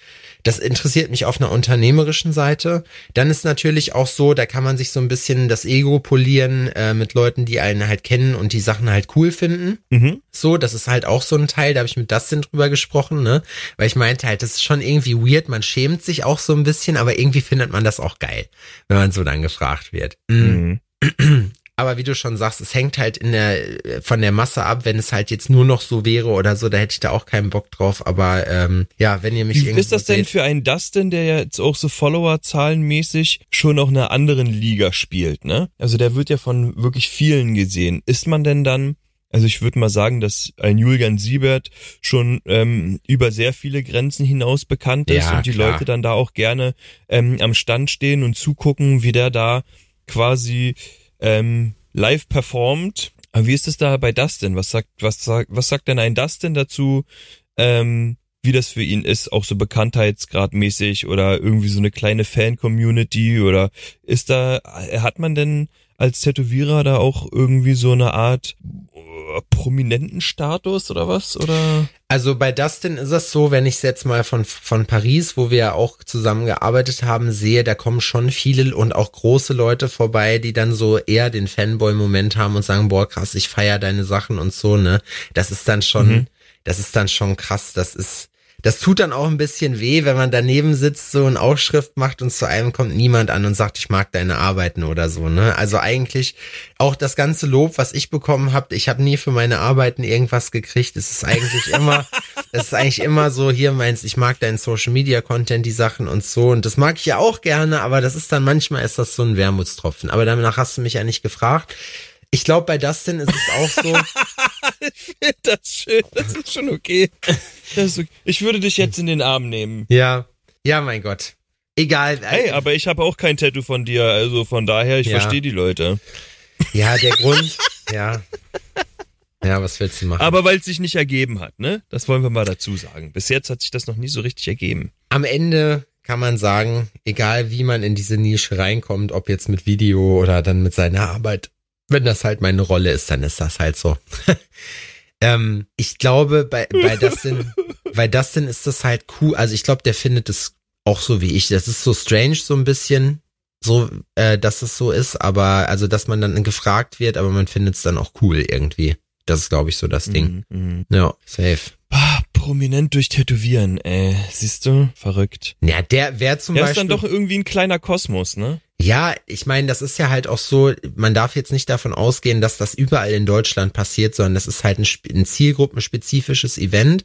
Das interessiert mich auf einer unternehmerischen Seite. Dann ist natürlich auch so, da kann man sich so ein bisschen das Ego polieren äh, mit Leuten, die einen halt kennen und die Sachen halt cool finden. Mhm. So, das ist halt auch so ein Teil, da habe ich mit Dustin drüber gesprochen, ne? Weil ich meinte halt, das ist schon irgendwie weird, man schämt sich auch so ein bisschen, aber irgendwie findet man das auch geil, wenn man so dann gefragt wird. Mhm. Aber wie du schon sagst, es hängt halt in der von der Masse ab, wenn es halt jetzt nur noch so wäre oder so, da hätte ich da auch keinen Bock drauf. Aber ähm, ja, wenn ihr mich Wie irgendwo ist das denn seht, für einen Dustin, der ja jetzt auch so Follower-zahlenmäßig schon auf einer anderen Liga spielt, ne? Also der wird ja von wirklich vielen gesehen. Ist man denn dann, also ich würde mal sagen, dass ein Julian Siebert schon ähm, über sehr viele Grenzen hinaus bekannt ist Ja, und die klar. Leute dann da auch gerne ähm, am Stand stehen und zugucken, wie der da quasi ähm, live performt. Aber wie ist es da bei Dustin? Was sagt, was sagt, was sagt denn ein Dustin dazu, ähm, wie das für ihn ist, auch so bekanntheitsgradmäßig oder irgendwie so eine kleine Fan-Community oder ist da, hat man denn als Tätowierer da auch irgendwie so eine Art äh, prominenten Status oder was? Oder? Also bei Dustin ist es so, wenn ich es jetzt mal von von Paris, wo wir ja auch zusammengearbeitet haben, sehe, da kommen schon viele und auch große Leute vorbei, die dann so eher den Fanboy-Moment haben und sagen, boah krass, ich feiere deine Sachen und so, ne? Das ist dann schon, Mhm. das ist dann schon krass, das ist, das tut dann auch ein bisschen weh, wenn man daneben sitzt, so eine Aufschrift macht und zu einem kommt niemand an und sagt, ich mag deine Arbeiten oder so, ne? Also eigentlich auch das ganze Lob, was ich bekommen habe, ich habe nie für meine Arbeiten irgendwas gekriegt. Es ist eigentlich immer, es ist eigentlich immer so, hier meinst, ich mag deinen Social Media Content, die Sachen und so und das mag ich ja auch gerne, aber das ist dann manchmal ist das so ein Wermutstropfen. Aber danach hast du mich ja nicht gefragt. Ich glaube, bei Dustin ist es auch so. Ich finde das schön, das ist schon okay. Das ist okay. Ich würde dich jetzt in den Arm nehmen. Ja, ja, mein Gott. Egal. Hey, aber ich habe auch kein Tattoo von dir, also von daher, ich Ja. verstehe die Leute. Ja, der Grund, ja. Ja, was willst du machen? Aber weil es sich nicht ergeben hat, ne? Das wollen wir mal dazu sagen. Bis jetzt hat sich das noch nie so richtig ergeben. Am Ende kann man sagen, egal wie man in diese Nische reinkommt, ob jetzt mit Video oder dann mit seiner Arbeit, wenn das halt meine Rolle ist, dann ist das halt so. ähm, ich glaube, bei, bei Dustin, bei Dustin ist das halt cool. Also ich glaube, der findet es auch so wie ich. Das ist so strange so ein bisschen, so, äh, dass es so ist, aber also, dass man dann gefragt wird, aber man findet es dann auch cool irgendwie. Das ist, glaube ich, so das Ding. Mhm, mhm. Ja, safe. Ah, prominent durch Tätowieren, ey. Siehst du? Verrückt. Ja, der wäre zum Ja, ist Beispiel. dann doch irgendwie ein kleiner Kosmos, ne? Ja, ich meine, das ist ja halt auch so, man darf jetzt nicht davon ausgehen, dass das überall in Deutschland passiert, sondern das ist halt ein, ein zielgruppenspezifisches Event,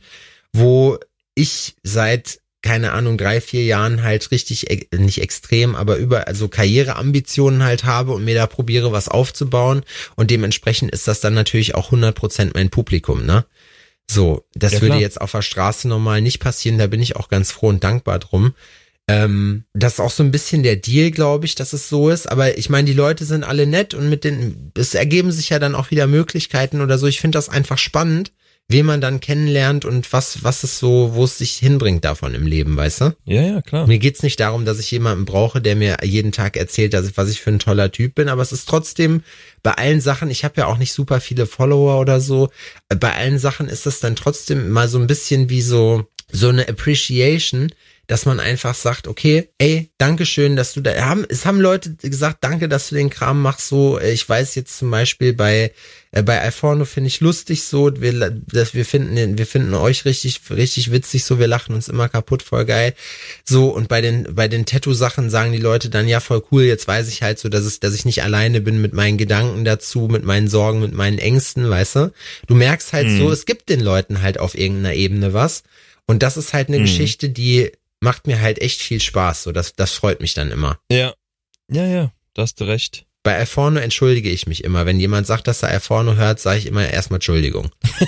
wo ich seit, keine Ahnung, drei, vier Jahren halt richtig, nicht extrem, aber über, also Karriereambitionen halt habe und mir da probiere, was aufzubauen und dementsprechend ist das dann natürlich auch hundert Prozent mein Publikum, ne? So, das Ja, würde klar. jetzt auf der Straße normal nicht passieren, da bin ich auch ganz froh und dankbar drum. Ähm, das ist auch so ein bisschen der Deal, glaube ich, dass es so ist. Aber ich meine, die Leute sind alle nett und mit den, es ergeben sich ja dann auch wieder Möglichkeiten oder so. Ich finde das einfach spannend, wen man dann kennenlernt und was, was es so, wo es sich hinbringt davon im Leben, weißt du? Ja, ja, klar. Mir geht's nicht darum, dass ich jemanden brauche, der mir jeden Tag erzählt, dass ich, was ich für ein toller Typ bin, aber es ist trotzdem bei allen Sachen, ich habe ja auch nicht super viele Follower oder so, bei allen Sachen ist es dann trotzdem mal so ein bisschen wie so, so eine Appreciation, dass man einfach sagt, okay, ey, Dankeschön, dass du da, haben, es haben Leute gesagt, danke, dass du den Kram machst, so, ich weiß jetzt zum Beispiel bei, äh, bei Alforno finde ich lustig so, wir, dass wir finden, wir finden euch richtig, richtig witzig, so, wir lachen uns immer kaputt, voll geil, so, und bei den, bei den Tattoo-Sachen sagen die Leute dann, ja, voll cool, jetzt weiß ich halt so, dass es, dass ich nicht alleine bin mit meinen Gedanken dazu, mit meinen Sorgen, mit meinen Ängsten, weißt du, du merkst halt Mhm. so, es gibt den Leuten halt auf irgendeiner Ebene was, und das ist halt eine Mhm. Geschichte, die macht mir halt echt viel Spaß, so, das, das freut mich dann immer. Ja. Ja, ja, da hast du recht. Bei Alforno entschuldige ich mich immer. Wenn jemand sagt, dass er Alforno hört, sage ich immer erstmal Entschuldigung.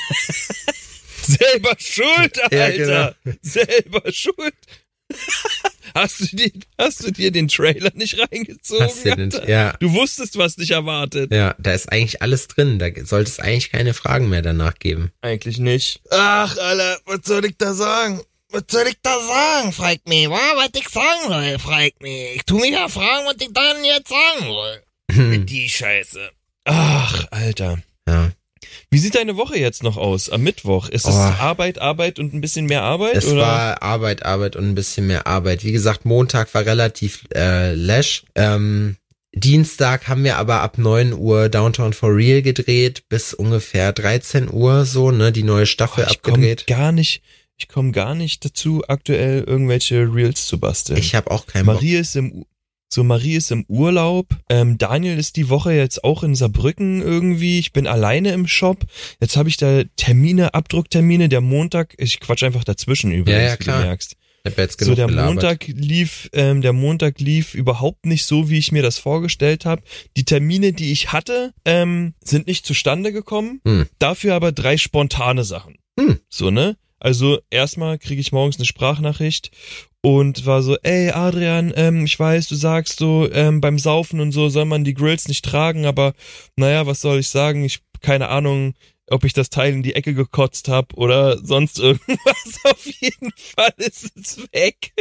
Selber schuld, Ja, Alter. Selber schuld. Hast du, dir, hast du dir den Trailer nicht reingezogen? Hast du denn- Alter? ja. Du wusstest, was dich erwartet. Ja, da ist eigentlich alles drin. Da sollte es eigentlich keine Fragen mehr danach geben. Eigentlich nicht. Ach, Alter, was soll ich da sagen? Was soll ich da sagen, fragt mich, wa? Was ich sagen soll, fragt mich. Ich tu mich ja fragen, was ich dann jetzt sagen soll. Mit die Scheiße. Ach, Alter. Ja. Wie sieht deine Woche jetzt noch aus? Am Mittwoch? Ist es Oh. Arbeit, Arbeit und ein bisschen mehr Arbeit? Es oder? war Arbeit, Arbeit und ein bisschen mehr Arbeit. Wie gesagt, Montag war relativ äh, lash. Ähm, Dienstag haben wir aber ab neun Uhr Downtown for Real gedreht, bis ungefähr dreizehn Uhr so, ne, die neue Staffel oh, ich komm abgedreht. gar nicht, ich komme gar nicht dazu, aktuell irgendwelche Reels zu basteln. Ich habe auch keinen Bock. Marie ist im So, Marie ist im Urlaub. Ähm, Daniel ist die Woche jetzt auch in Saarbrücken irgendwie. Ich bin alleine im Shop. Jetzt habe ich da Termine, Abdrucktermine. Der Montag, ich quatsch einfach dazwischen übrigens, Ja, ja, wie klar. du merkst. Ich hab jetzt So, genug der gelabert. Montag lief, ähm, der Montag lief überhaupt nicht so, wie ich mir das vorgestellt habe. Die Termine, die ich hatte, ähm, sind nicht zustande gekommen. Hm. Dafür aber drei spontane Sachen. Hm. So, ne? Also erstmal kriege ich morgens eine Sprachnachricht und war so, ey Adrian, ähm, ich weiß, du sagst so, ähm, beim Saufen und so soll man die Grills nicht tragen, aber naja, was soll ich sagen? Ich keine Ahnung, ob ich das Teil in die Ecke gekotzt habe oder sonst irgendwas. Auf jeden Fall ist es weg.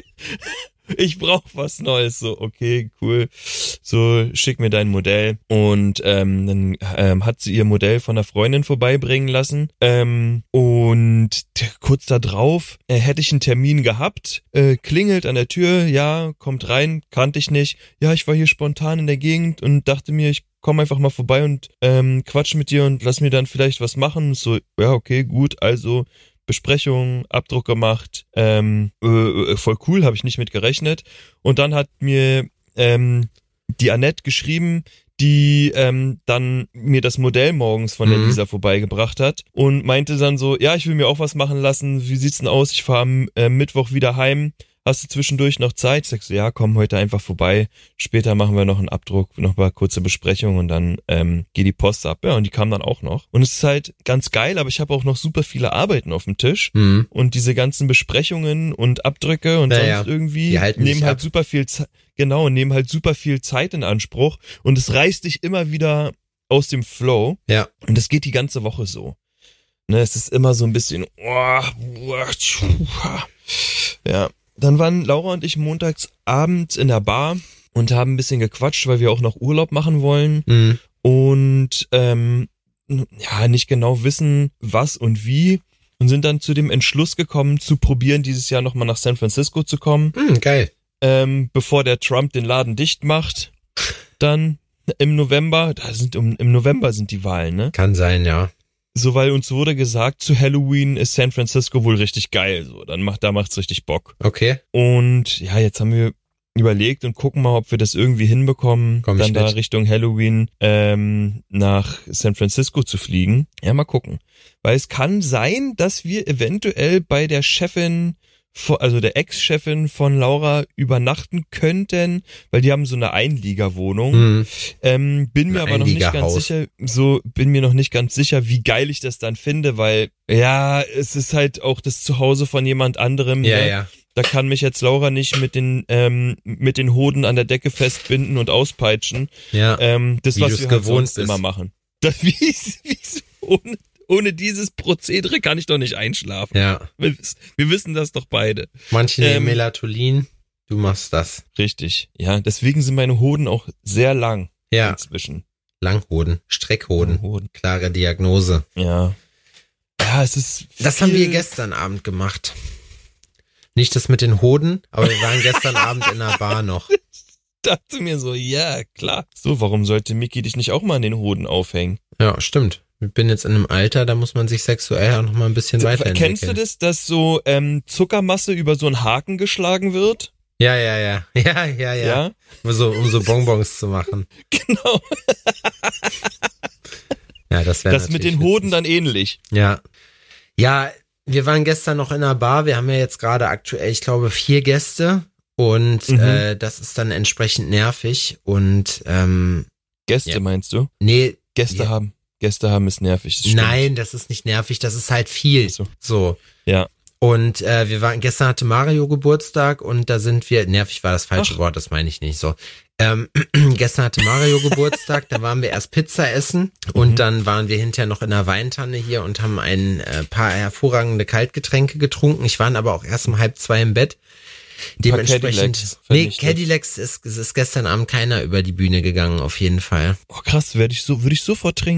Ich brauche was Neues. So, okay, cool. So, schick mir dein Modell. Und ähm, dann ähm, hat sie ihr Modell von einer Freundin vorbeibringen lassen. Ähm, und t- kurz da drauf äh, hätte ich einen Termin gehabt. Äh, klingelt an der Tür. Ja, kommt rein. Kannte ich nicht. Ja, ich war hier spontan in der Gegend und dachte mir, ich komm einfach mal vorbei und ähm, quatsch mit dir und lass mir dann vielleicht was machen. So, ja, okay, gut. Also Besprechung, Abdruck gemacht, ähm, äh, voll cool, habe ich nicht mit gerechnet. Und dann hat mir ähm, die Annette geschrieben, die ähm, dann mir das Modell morgens von der Mhm. Lisa vorbeigebracht hat und meinte dann so, ja, ich will mir auch was machen lassen, wie sieht's denn aus? Ich fahre am äh, Mittwoch wieder heim. Hast du zwischendurch noch Zeit? Ich sag so, ja, komm heute einfach vorbei. Später machen wir noch einen Abdruck, noch mal kurze Besprechung und dann ähm, geht die Post ab. Ja, und die kam dann auch noch. Und es ist halt ganz geil, aber ich habe auch noch super viele Arbeiten auf dem Tisch. Mhm. Und diese ganzen Besprechungen und Abdrücke und Naja, sonst irgendwie die halten nehmen dich halt ab. super viel Zeit, genau, nehmen halt super viel Zeit in Anspruch. Und es reißt dich immer wieder aus dem Flow. Ja. Und das geht die ganze Woche so. Ne, es ist immer so ein bisschen, oh, ja. Dann waren Laura und ich montags abends in der Bar und haben ein bisschen gequatscht, weil wir auch noch Urlaub machen wollen Mhm. und ähm, ja, nicht genau wissen, was und wie und sind dann zu dem Entschluss gekommen, zu probieren, dieses Jahr nochmal nach San Francisco zu kommen, Mhm, geil. ähm, bevor der Trump den Laden dicht macht. Dann im November, da sind um, im November sind die Wahlen, ne? Kann sein, ja. So, weil uns wurde gesagt, zu Halloween ist San Francisco wohl richtig geil, so, dann macht, da macht's richtig Bock. Okay. Und ja, jetzt haben wir überlegt und gucken mal, ob wir das irgendwie hinbekommen, Komm ich dann da mit. Richtung Halloween ähm, nach San Francisco zu fliegen. Ja, mal gucken. Weil es kann sein, dass wir eventuell bei der Chefin, von- also der Ex-Chefin von Laura übernachten könnten, weil die haben so eine Einliegerwohnung. Mhm. Ähm, bin mir Ein aber noch nicht ganz Einliegerhaus. sicher, so bin mir noch nicht ganz sicher, wie geil ich das dann finde, weil ja, es ist halt auch das Zuhause von jemand anderem. Ja, ne? ja. Da kann mich jetzt Laura nicht mit den ähm, mit den Hoden an der Decke festbinden und auspeitschen. Ja. Ähm, das, Wie was du's wir halt gewohnt sonst bist. immer machen. Das, wie, wie, ohne, ohne dieses Prozedere kann ich doch nicht einschlafen. Ja. Wir, wir wissen das doch beide. Manche nehmen Ähm, Melatonin, du machst das. Richtig. Ja, deswegen sind meine Hoden auch sehr lang Ja. inzwischen. Langhoden, Streckhoden. Hoden. Klare Diagnose. Ja. Ja, es ist. Das viel, haben wir gestern Abend gemacht. Nicht das mit den Hoden, aber wir waren gestern Abend in einer Bar noch. Dachte mir so, ja, klar. So, warum sollte Mickey dich nicht auch mal an den Hoden aufhängen? Ja, stimmt. Ich bin jetzt in einem Alter, da muss man sich sexuell auch noch mal ein bisschen weiterentwickeln. Kennst du das, dass so ähm, Zuckermasse über so einen Haken geschlagen wird? Ja, ja, ja. Ja, ja, ja. Ja? Um so, um so Bonbons zu machen. Genau. Ja, das wäre Das mit den Hoden dann ähnlich. Ja. Ja, wir waren gestern noch in einer Bar. Wir haben ja jetzt gerade aktuell, ich glaube, vier Gäste. Und Mhm. äh, das ist dann entsprechend nervig. Und ähm, Gäste Ja. meinst du? nee, Gäste Ja. haben. Gäste haben ist nervig. Das stimmt. nein, das ist nicht nervig. Das ist halt viel. Ach so. So. Ja. Und äh, wir waren, gestern hatte Mario Geburtstag und da sind wir, nervig war das falsche Ach. Wort, das meine ich nicht so. Ähm, gestern hatte Mario Geburtstag, da waren wir erst Pizza essen und Mhm. dann waren wir hinterher noch in der Weintanne hier und haben ein äh, paar hervorragende Kaltgetränke getrunken. Ich war aber auch erst um halb zwei im Bett. Dementsprechend. Cadillacs Nee, vernichtet. Cadillacs ist, es ist gestern Abend keiner über die Bühne gegangen, auf jeden Fall. Oh krass, werde ich so, würde ich sofort trinken.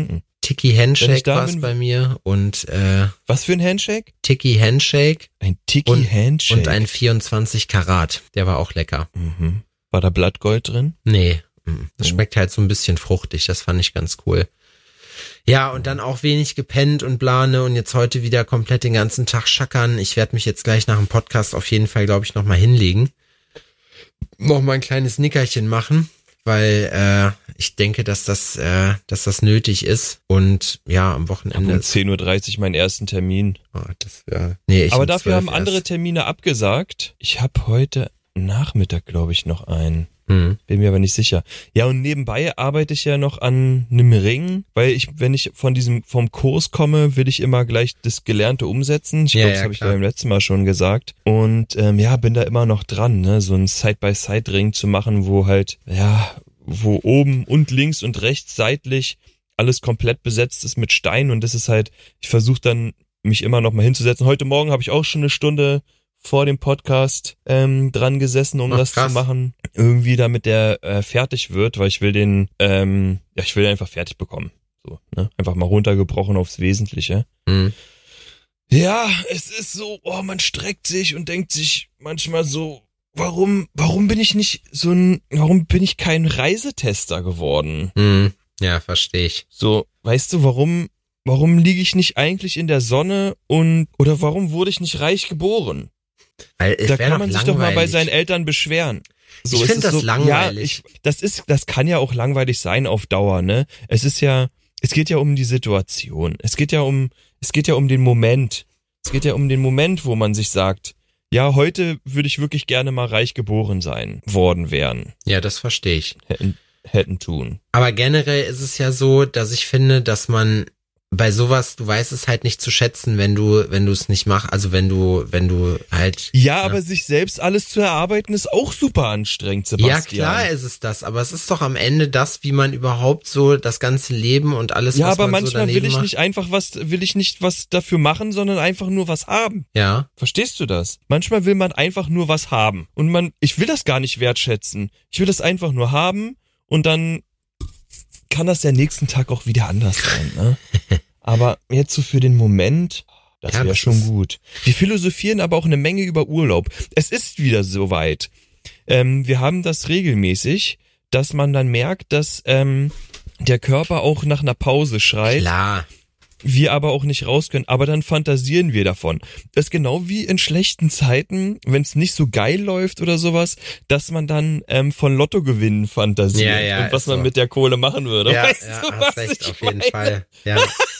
Tiki Handshake war es bei mir und äh, was für ein Handshake? Tiki Handshake. Ein Tiki und, Handshake. Und ein vierundzwanzig Karat. Der war auch lecker. Mhm. War da Blattgold drin? Nee. Das schmeckt halt so ein bisschen fruchtig. Das fand ich ganz cool. Ja, und dann auch wenig gepennt und plane und jetzt heute wieder komplett den ganzen Tag schackern. Ich werde mich jetzt gleich nach dem Podcast auf jeden Fall, glaube ich, nochmal hinlegen. Nochmal ein kleines Nickerchen machen, weil äh, ich denke, dass das äh, dass das nötig ist. Und ja, am Wochenende... Um zehn Uhr dreißig meinen ersten Termin. Oh, das wär, nee, ich Aber dafür haben erst. andere Termine abgesagt. Ich habe heute Nachmittag, glaube ich, noch einen. Hm. Bin mir aber nicht sicher. Ja, und nebenbei arbeite ich ja noch an einem Ring, weil ich, wenn ich von diesem, vom Kurs komme, will ich immer gleich das Gelernte umsetzen. Ich Ja, glaube, ja, das habe ich klar. ja beim letzten Mal schon gesagt. Und ähm, ja, bin da immer noch dran, ne, so ein Side-by-Side-Ring zu machen, wo halt, ja, wo oben und links und rechts seitlich alles komplett besetzt ist mit Stein. Und das ist halt, ich versuche dann, mich immer noch mal hinzusetzen. Heute Morgen habe ich auch schon eine Stunde vor dem Podcast ähm, dran gesessen, um Ach, das krass. zu machen. Irgendwie damit der äh, fertig wird, weil ich will den, ähm, ja, ich will den einfach fertig bekommen. So, ne? Einfach mal runtergebrochen aufs Wesentliche. Hm. Ja, es ist so, oh, man streckt sich und denkt sich manchmal so, warum, warum bin ich nicht so ein, warum bin ich kein Reisetester geworden? Hm. Ja, verstehe ich. So, weißt du, warum, warum liege ich nicht eigentlich in der Sonne und, oder warum wurde ich nicht reich geboren? Weil es Da wär kann man doch sich doch mal bei langweilig. seinen Eltern beschweren. So, Ich es find ist das so, langweilig. Ja, ich, das ist, das kann ja auch langweilig sein auf Dauer, ne? Es ist ja, es geht ja um die Situation. Es geht ja um, es geht ja um den Moment. Es geht ja um den Moment, wo man sich sagt, ja, heute würde ich wirklich gerne mal reich geboren sein, worden wären, Ja, das verstehe ich. hätten, hätten tun. Aber generell ist es ja so, dass ich finde, dass man bei sowas, du weißt es halt nicht zu schätzen, wenn du, wenn du es nicht machst, also wenn du, wenn du halt. Ja, ne? aber sich selbst alles zu erarbeiten ist auch super anstrengend, Ja, Sebastian. klar ist es das, aber es ist doch am Ende das, wie man überhaupt so das ganze Leben und alles, Ja, was aber man so manchmal daneben will ich macht. nicht einfach was, will ich nicht was dafür machen, sondern einfach nur was haben. Ja, Verstehst du das? Manchmal will man einfach nur was haben. Und man, ich will das gar nicht wertschätzen. Ich will das einfach nur haben und dann kann das der nächsten Tag auch wieder anders sein, ne? Aber jetzt so für den Moment, das Ja, wäre das schon ist- gut. Wir philosophieren aber auch eine Menge über Urlaub. Es ist wieder soweit. Ähm, wir haben das regelmäßig, dass man dann merkt, dass ähm, der Körper auch nach einer Pause schreit. klar. Wir aber auch nicht raus können, aber dann fantasieren wir davon. Das ist genau wie in schlechten Zeiten, wenn es nicht so geil läuft oder sowas, dass man dann ähm, von Lottogewinnen fantasiert Ja, ja, und was ist man so. mit der Kohle machen würde. Ja, Weißt ja, du, hast was recht, ich auf jeden meine? Fall. Ja.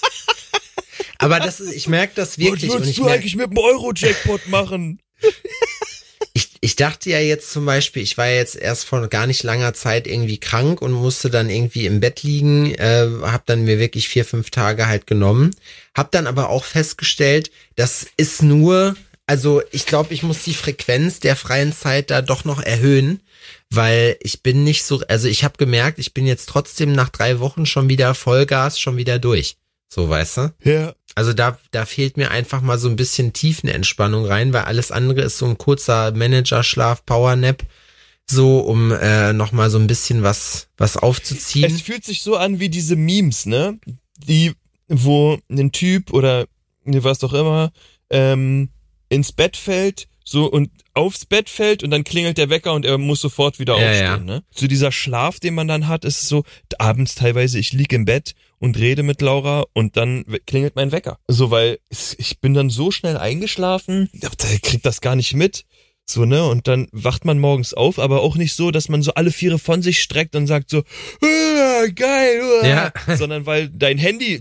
Aber das ist, ich merke das wirklich. Was Und würdest ich du merk, eigentlich mit dem Euro-Jackpot machen? Ich, ich dachte ja jetzt zum Beispiel, ich war ja jetzt erst vor gar nicht langer Zeit irgendwie krank und musste dann irgendwie im Bett liegen, äh, hab dann mir wirklich vier, fünf Tage halt genommen, hab dann aber auch festgestellt, das ist nur, also ich glaube, ich muss die Frequenz der freien Zeit da doch noch erhöhen, weil ich bin nicht so, also ich habe gemerkt, ich bin jetzt trotzdem nach drei Wochen schon wieder Vollgas, schon wieder durch. So, weißt du? Ja. Also da, da fehlt mir einfach mal so ein bisschen Tiefenentspannung rein, weil alles andere ist so ein kurzer Managerschlaf, Powernap, so um äh, nochmal so ein bisschen was, was aufzuziehen. Es fühlt sich so an wie diese Memes, ne? Die, wo ein Typ oder was auch immer ähm, ins Bett fällt, so und aufs Bett fällt und dann klingelt der Wecker und er muss sofort wieder Ja, aufstehen, ja. ne? So dieser Schlaf, den man dann hat, ist so abends teilweise, ich lieg im Bett und rede mit Laura und dann klingelt mein Wecker. So, weil ich bin dann so schnell eingeschlafen, der kriegt das gar nicht mit. So, ne? Und dann wacht man morgens auf, aber auch nicht so, dass man so alle Viere von sich streckt und sagt so, ah, geil, ah, Ja. sondern weil dein Handy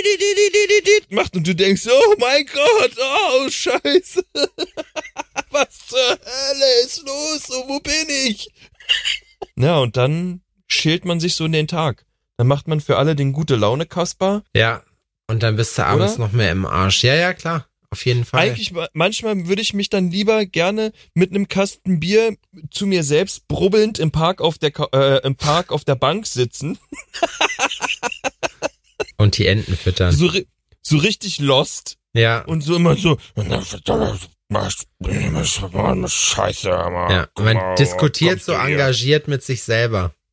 macht und du denkst, oh mein Gott, oh Scheiße, was zur Hölle ist los, so, wo bin ich? Ja, und dann schält man sich so in den Tag. Dann macht man für alle den gute Laune Kasper. Ja, und dann bist du abends Oder? noch mehr im Arsch. Ja, ja, klar. Auf jeden Fall. Eigentlich, ma- manchmal würde ich mich dann lieber gerne mit einem Kasten Bier zu mir selbst brubbelnd im Park auf der, Ka- äh, im Park auf der Bank sitzen. Und die Enten füttern. So, ri- so richtig lost. Ja. Und so immer so, Scheiße, Mann. Ja, man diskutiert so engagiert mit sich selber.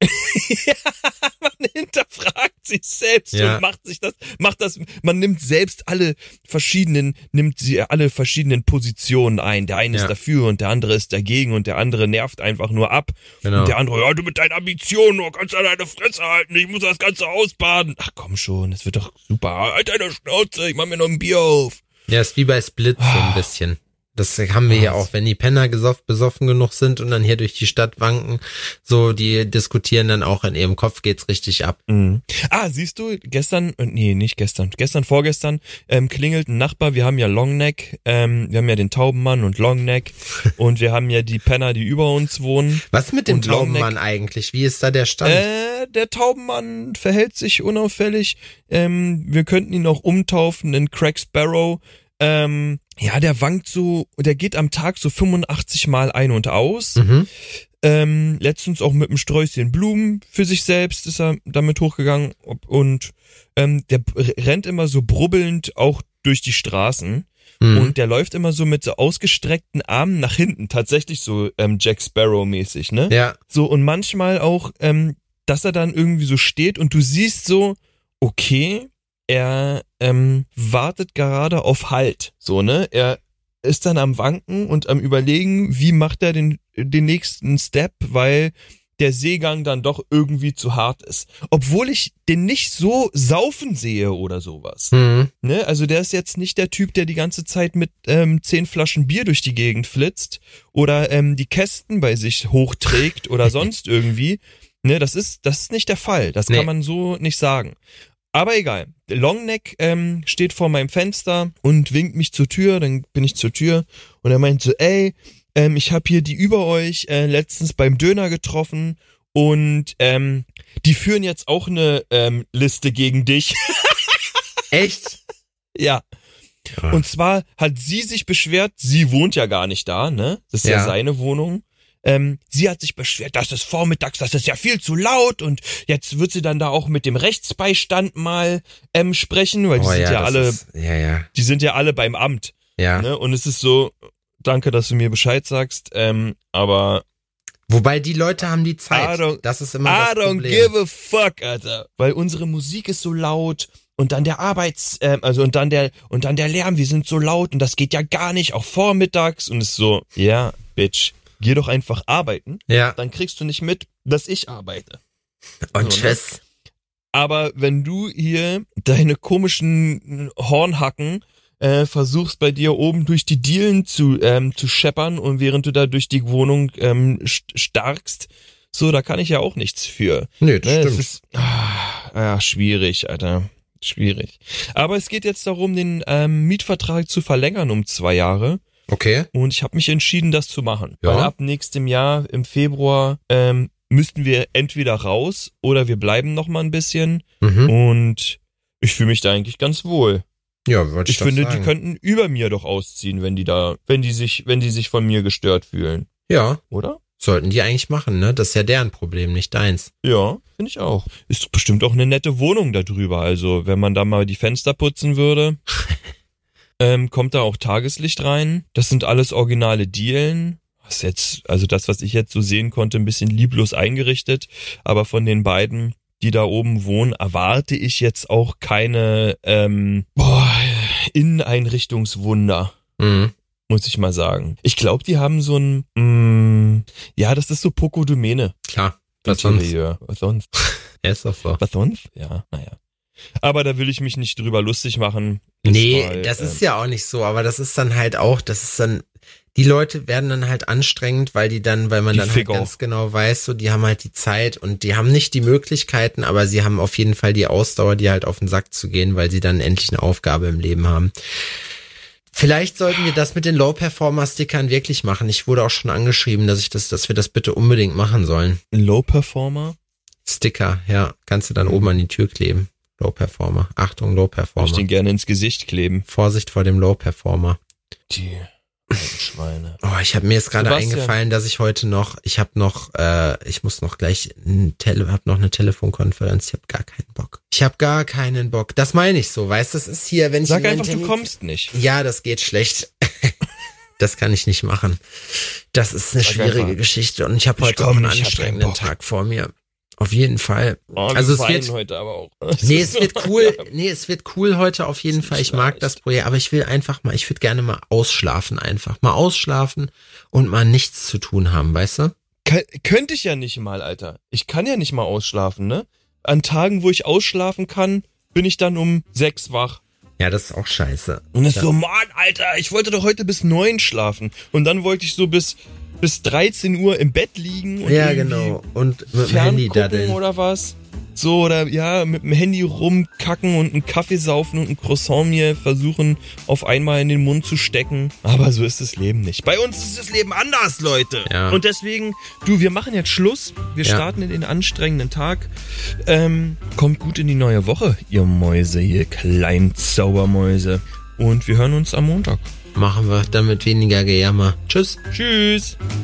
Ja, man hinterfragt sich selbst Ja. und macht sich das, macht das, man nimmt selbst alle verschiedenen, nimmt sie alle verschiedenen Positionen ein. Der eine Ja. ist dafür und der andere ist dagegen und der andere nervt einfach nur ab. Genau. Und der andere, ja, du mit deinen Ambitionen, du kannst ja deine Fresse halten, ich muss das Ganze ausbaden. Ach komm schon, das wird doch super. Halt deine Schnauze, ich mach mir noch ein Bier auf. Ja, ist wie bei Split so ein bisschen. Das haben wir ja auch, wenn die Penner gesoff, besoffen genug sind und dann hier durch die Stadt wanken, so, die diskutieren dann auch in ihrem Kopf, geht's richtig ab. Mhm. Ah, siehst du, gestern, äh, nee, nicht gestern, gestern, vorgestern, ähm, klingelt ein Nachbar, wir haben ja Longneck, ähm, wir haben ja den Taubenmann und Longneck und wir haben ja die Penner, die über uns wohnen. Was mit dem Und Longneck- Taubenmann eigentlich? Wie ist da der Stand? Äh, der Taubenmann verhält sich unauffällig, ähm, wir könnten ihn auch umtaufen in Craig Sparrow, ähm, ja, der wankt so, der geht am Tag so fünfundachtzig Mal ein und aus. Mhm. Ähm, letztens auch mit einem Sträußchen Blumen für sich selbst ist er damit hochgegangen und ähm, der rennt immer so brubbelnd auch durch die Straßen Mhm. und der läuft immer so mit so ausgestreckten Armen nach hinten, tatsächlich so ähm, Jack Sparrow mäßig, ne? Ja. So und manchmal auch, ähm, dass er dann irgendwie so steht und du siehst so, okay, er ähm, wartet gerade auf Halt, so, ne? Er ist dann am Wanken und am Überlegen, wie macht er den, den nächsten Step, weil der Seegang dann doch irgendwie zu hart ist. Obwohl ich den nicht so saufen sehe oder sowas. Mhm. Ne? Also der ist jetzt nicht der Typ, der die ganze Zeit mit ähm, zehn Flaschen Bier durch die Gegend flitzt oder ähm, die Kästen bei sich hochträgt oder sonst irgendwie. Ne, das ist, das ist nicht der Fall. Das Nee. kann man so nicht sagen. Aber egal. Longneck ähm, steht vor meinem Fenster und winkt mich zur Tür. Dann bin ich zur Tür und er meint so, ey, ähm, ich habe hier die über euch äh, letztens beim Döner getroffen und ähm, die führen jetzt auch eine ähm, Liste gegen dich. Echt? Ja. Und zwar hat sie sich beschwert, sie wohnt ja gar nicht da, ne? Das ist ja, Ja. seine Wohnung. Ähm, sie hat sich beschwert, das ist vormittags, das ist ja viel zu laut und jetzt wird sie dann da auch mit dem Rechtsbeistand mal ähm, sprechen, weil die Oh sind ja, ja das alle, ist, ja, ja, die sind ja alle beim Amt, ja. ne? Und es ist so, danke, dass du mir Bescheid sagst, ähm, aber Wobei die Leute haben die Zeit. I don't- Das ist immer I das don't Problem. give a fuck, Alter. Weil unsere Musik ist so laut und dann der Arbeits, ähm, also und dann der und dann der Lärm, wir sind so laut und das geht ja gar nicht, auch vormittags und es ist so, ja, Bitch, geh doch einfach arbeiten, Ja. dann kriegst du nicht mit, dass ich arbeite. Und So, ne? tschüss. Aber wenn du hier deine komischen Hornhacken äh, versuchst bei dir oben durch die Dielen zu ähm, zu scheppern und während du da durch die Wohnung ähm, st- starkst, so, da kann ich ja auch nichts für. Nee, das Ne, es stimmt. ist ah, ja, schwierig, Alter. Schwierig. Aber es geht jetzt darum, den ähm, Mietvertrag zu verlängern um zwei Jahre. Okay. Und ich habe mich entschieden, das zu machen. Ja. Weil ab nächstem Jahr im Februar ähm, müssten wir entweder raus oder wir bleiben noch mal ein bisschen. Mhm. Und ich fühle mich da eigentlich ganz wohl. Ja, wollte ich, Ich doch finde, sagen. die könnten über mir doch ausziehen, wenn die da, wenn die sich, wenn die sich von mir gestört fühlen, Ja, oder? sollten die eigentlich machen, ne? Das ist ja deren Problem, nicht deins. Ja, finde ich auch. Ist bestimmt auch eine nette Wohnung da drüber. Also, wenn man da mal die Fenster putzen würde, ähm, kommt da auch Tageslicht rein. Das sind alles originale Dielen. Was jetzt, also das, was ich jetzt so sehen konnte, ein bisschen lieblos eingerichtet. Aber von den beiden, die da oben wohnen, erwarte ich jetzt auch keine ähm, boah, Inneneinrichtungswunder. Mhm. Muss ich mal sagen. Ich glaube, die haben so ein, mm, ja, das ist so Poco Domäne. Klar. Was sonst? Interieur. Was sonst? Ja, ist doch so. Was sonst? Ja, naja. Aber da will ich mich nicht drüber lustig machen. Ist Nee, mal, das ähm, ist ja auch nicht so, aber das ist dann halt auch, das ist dann, die Leute werden dann halt anstrengend, weil die dann, weil man Die dann halt Ficker. ganz genau weiß, so, die haben halt die Zeit und die haben nicht die Möglichkeiten, aber sie haben auf jeden Fall die Ausdauer, die halt auf den Sack zu gehen, weil sie dann endlich eine Aufgabe im Leben haben. Vielleicht sollten wir das mit den Low-Performer-Stickern wirklich machen. Ich wurde auch schon angeschrieben, dass ich das, dass wir das bitte unbedingt machen sollen. Low Performer. Sticker, ja, kannst du dann oben an die Tür kleben. Low-Performer. Achtung, Würde ich Low-Performer. den gerne ins Gesicht kleben. Vorsicht vor dem Low-Performer. Die alten Schweine. Oh, ich habe mir jetzt gerade Sebastian. eingefallen, dass ich heute noch, ich habe noch, äh, ich muss noch gleich, ein Tele, hab noch eine Telefonkonferenz. Ich habe gar keinen Bock. Ich habe gar keinen Bock. Das meine ich so, weißt du? Das ist hier, wenn ich Sag in einen einfach, du Termin- kommst nicht. Ja, das geht schlecht. Das kann ich nicht machen. Das ist eine Sag schwierige einfach, Geschichte und ich habe ich heute komm auch einen nicht, ich hab anstrengenden keinen Bock. Tag vor mir. Auf jeden Fall. Oh, wir also es weinen wird heute aber auch. Nee, es wird cool. Nee, es wird cool heute auf jeden Fall. Ich mag das Projekt, aber ich will einfach mal, ich würde gerne mal ausschlafen einfach. Mal ausschlafen und mal nichts zu tun haben, weißt du? Kön- könnte ich ja nicht mal, Alter. Ich kann ja nicht mal ausschlafen, ne? An Tagen, wo ich ausschlafen kann, bin ich dann um sechs wach. Ja, das ist auch scheiße. Und ist ja. so, Mann, Alter, ich wollte doch heute bis neun schlafen. Und dann wollte ich so bis bis dreizehn Uhr im Bett liegen und ja, irgendwie genau. Und mit dem Handy daddeln. Oder was? So, oder ja, mit dem Handy rumkacken und einen Kaffee saufen und ein Croissant mir versuchen, auf einmal in den Mund zu stecken. Aber so ist das Leben nicht. Bei uns ist das Leben anders, Leute. Ja. Und deswegen, du, wir machen jetzt Schluss. Wir Ja. starten in den anstrengenden Tag. Ähm, kommt gut in die neue Woche, ihr Mäuse, ihr kleinen Zaubermäuse. Und wir hören uns am Montag. Machen wir, damit weniger Gejammer. Tschüss. Tschüss.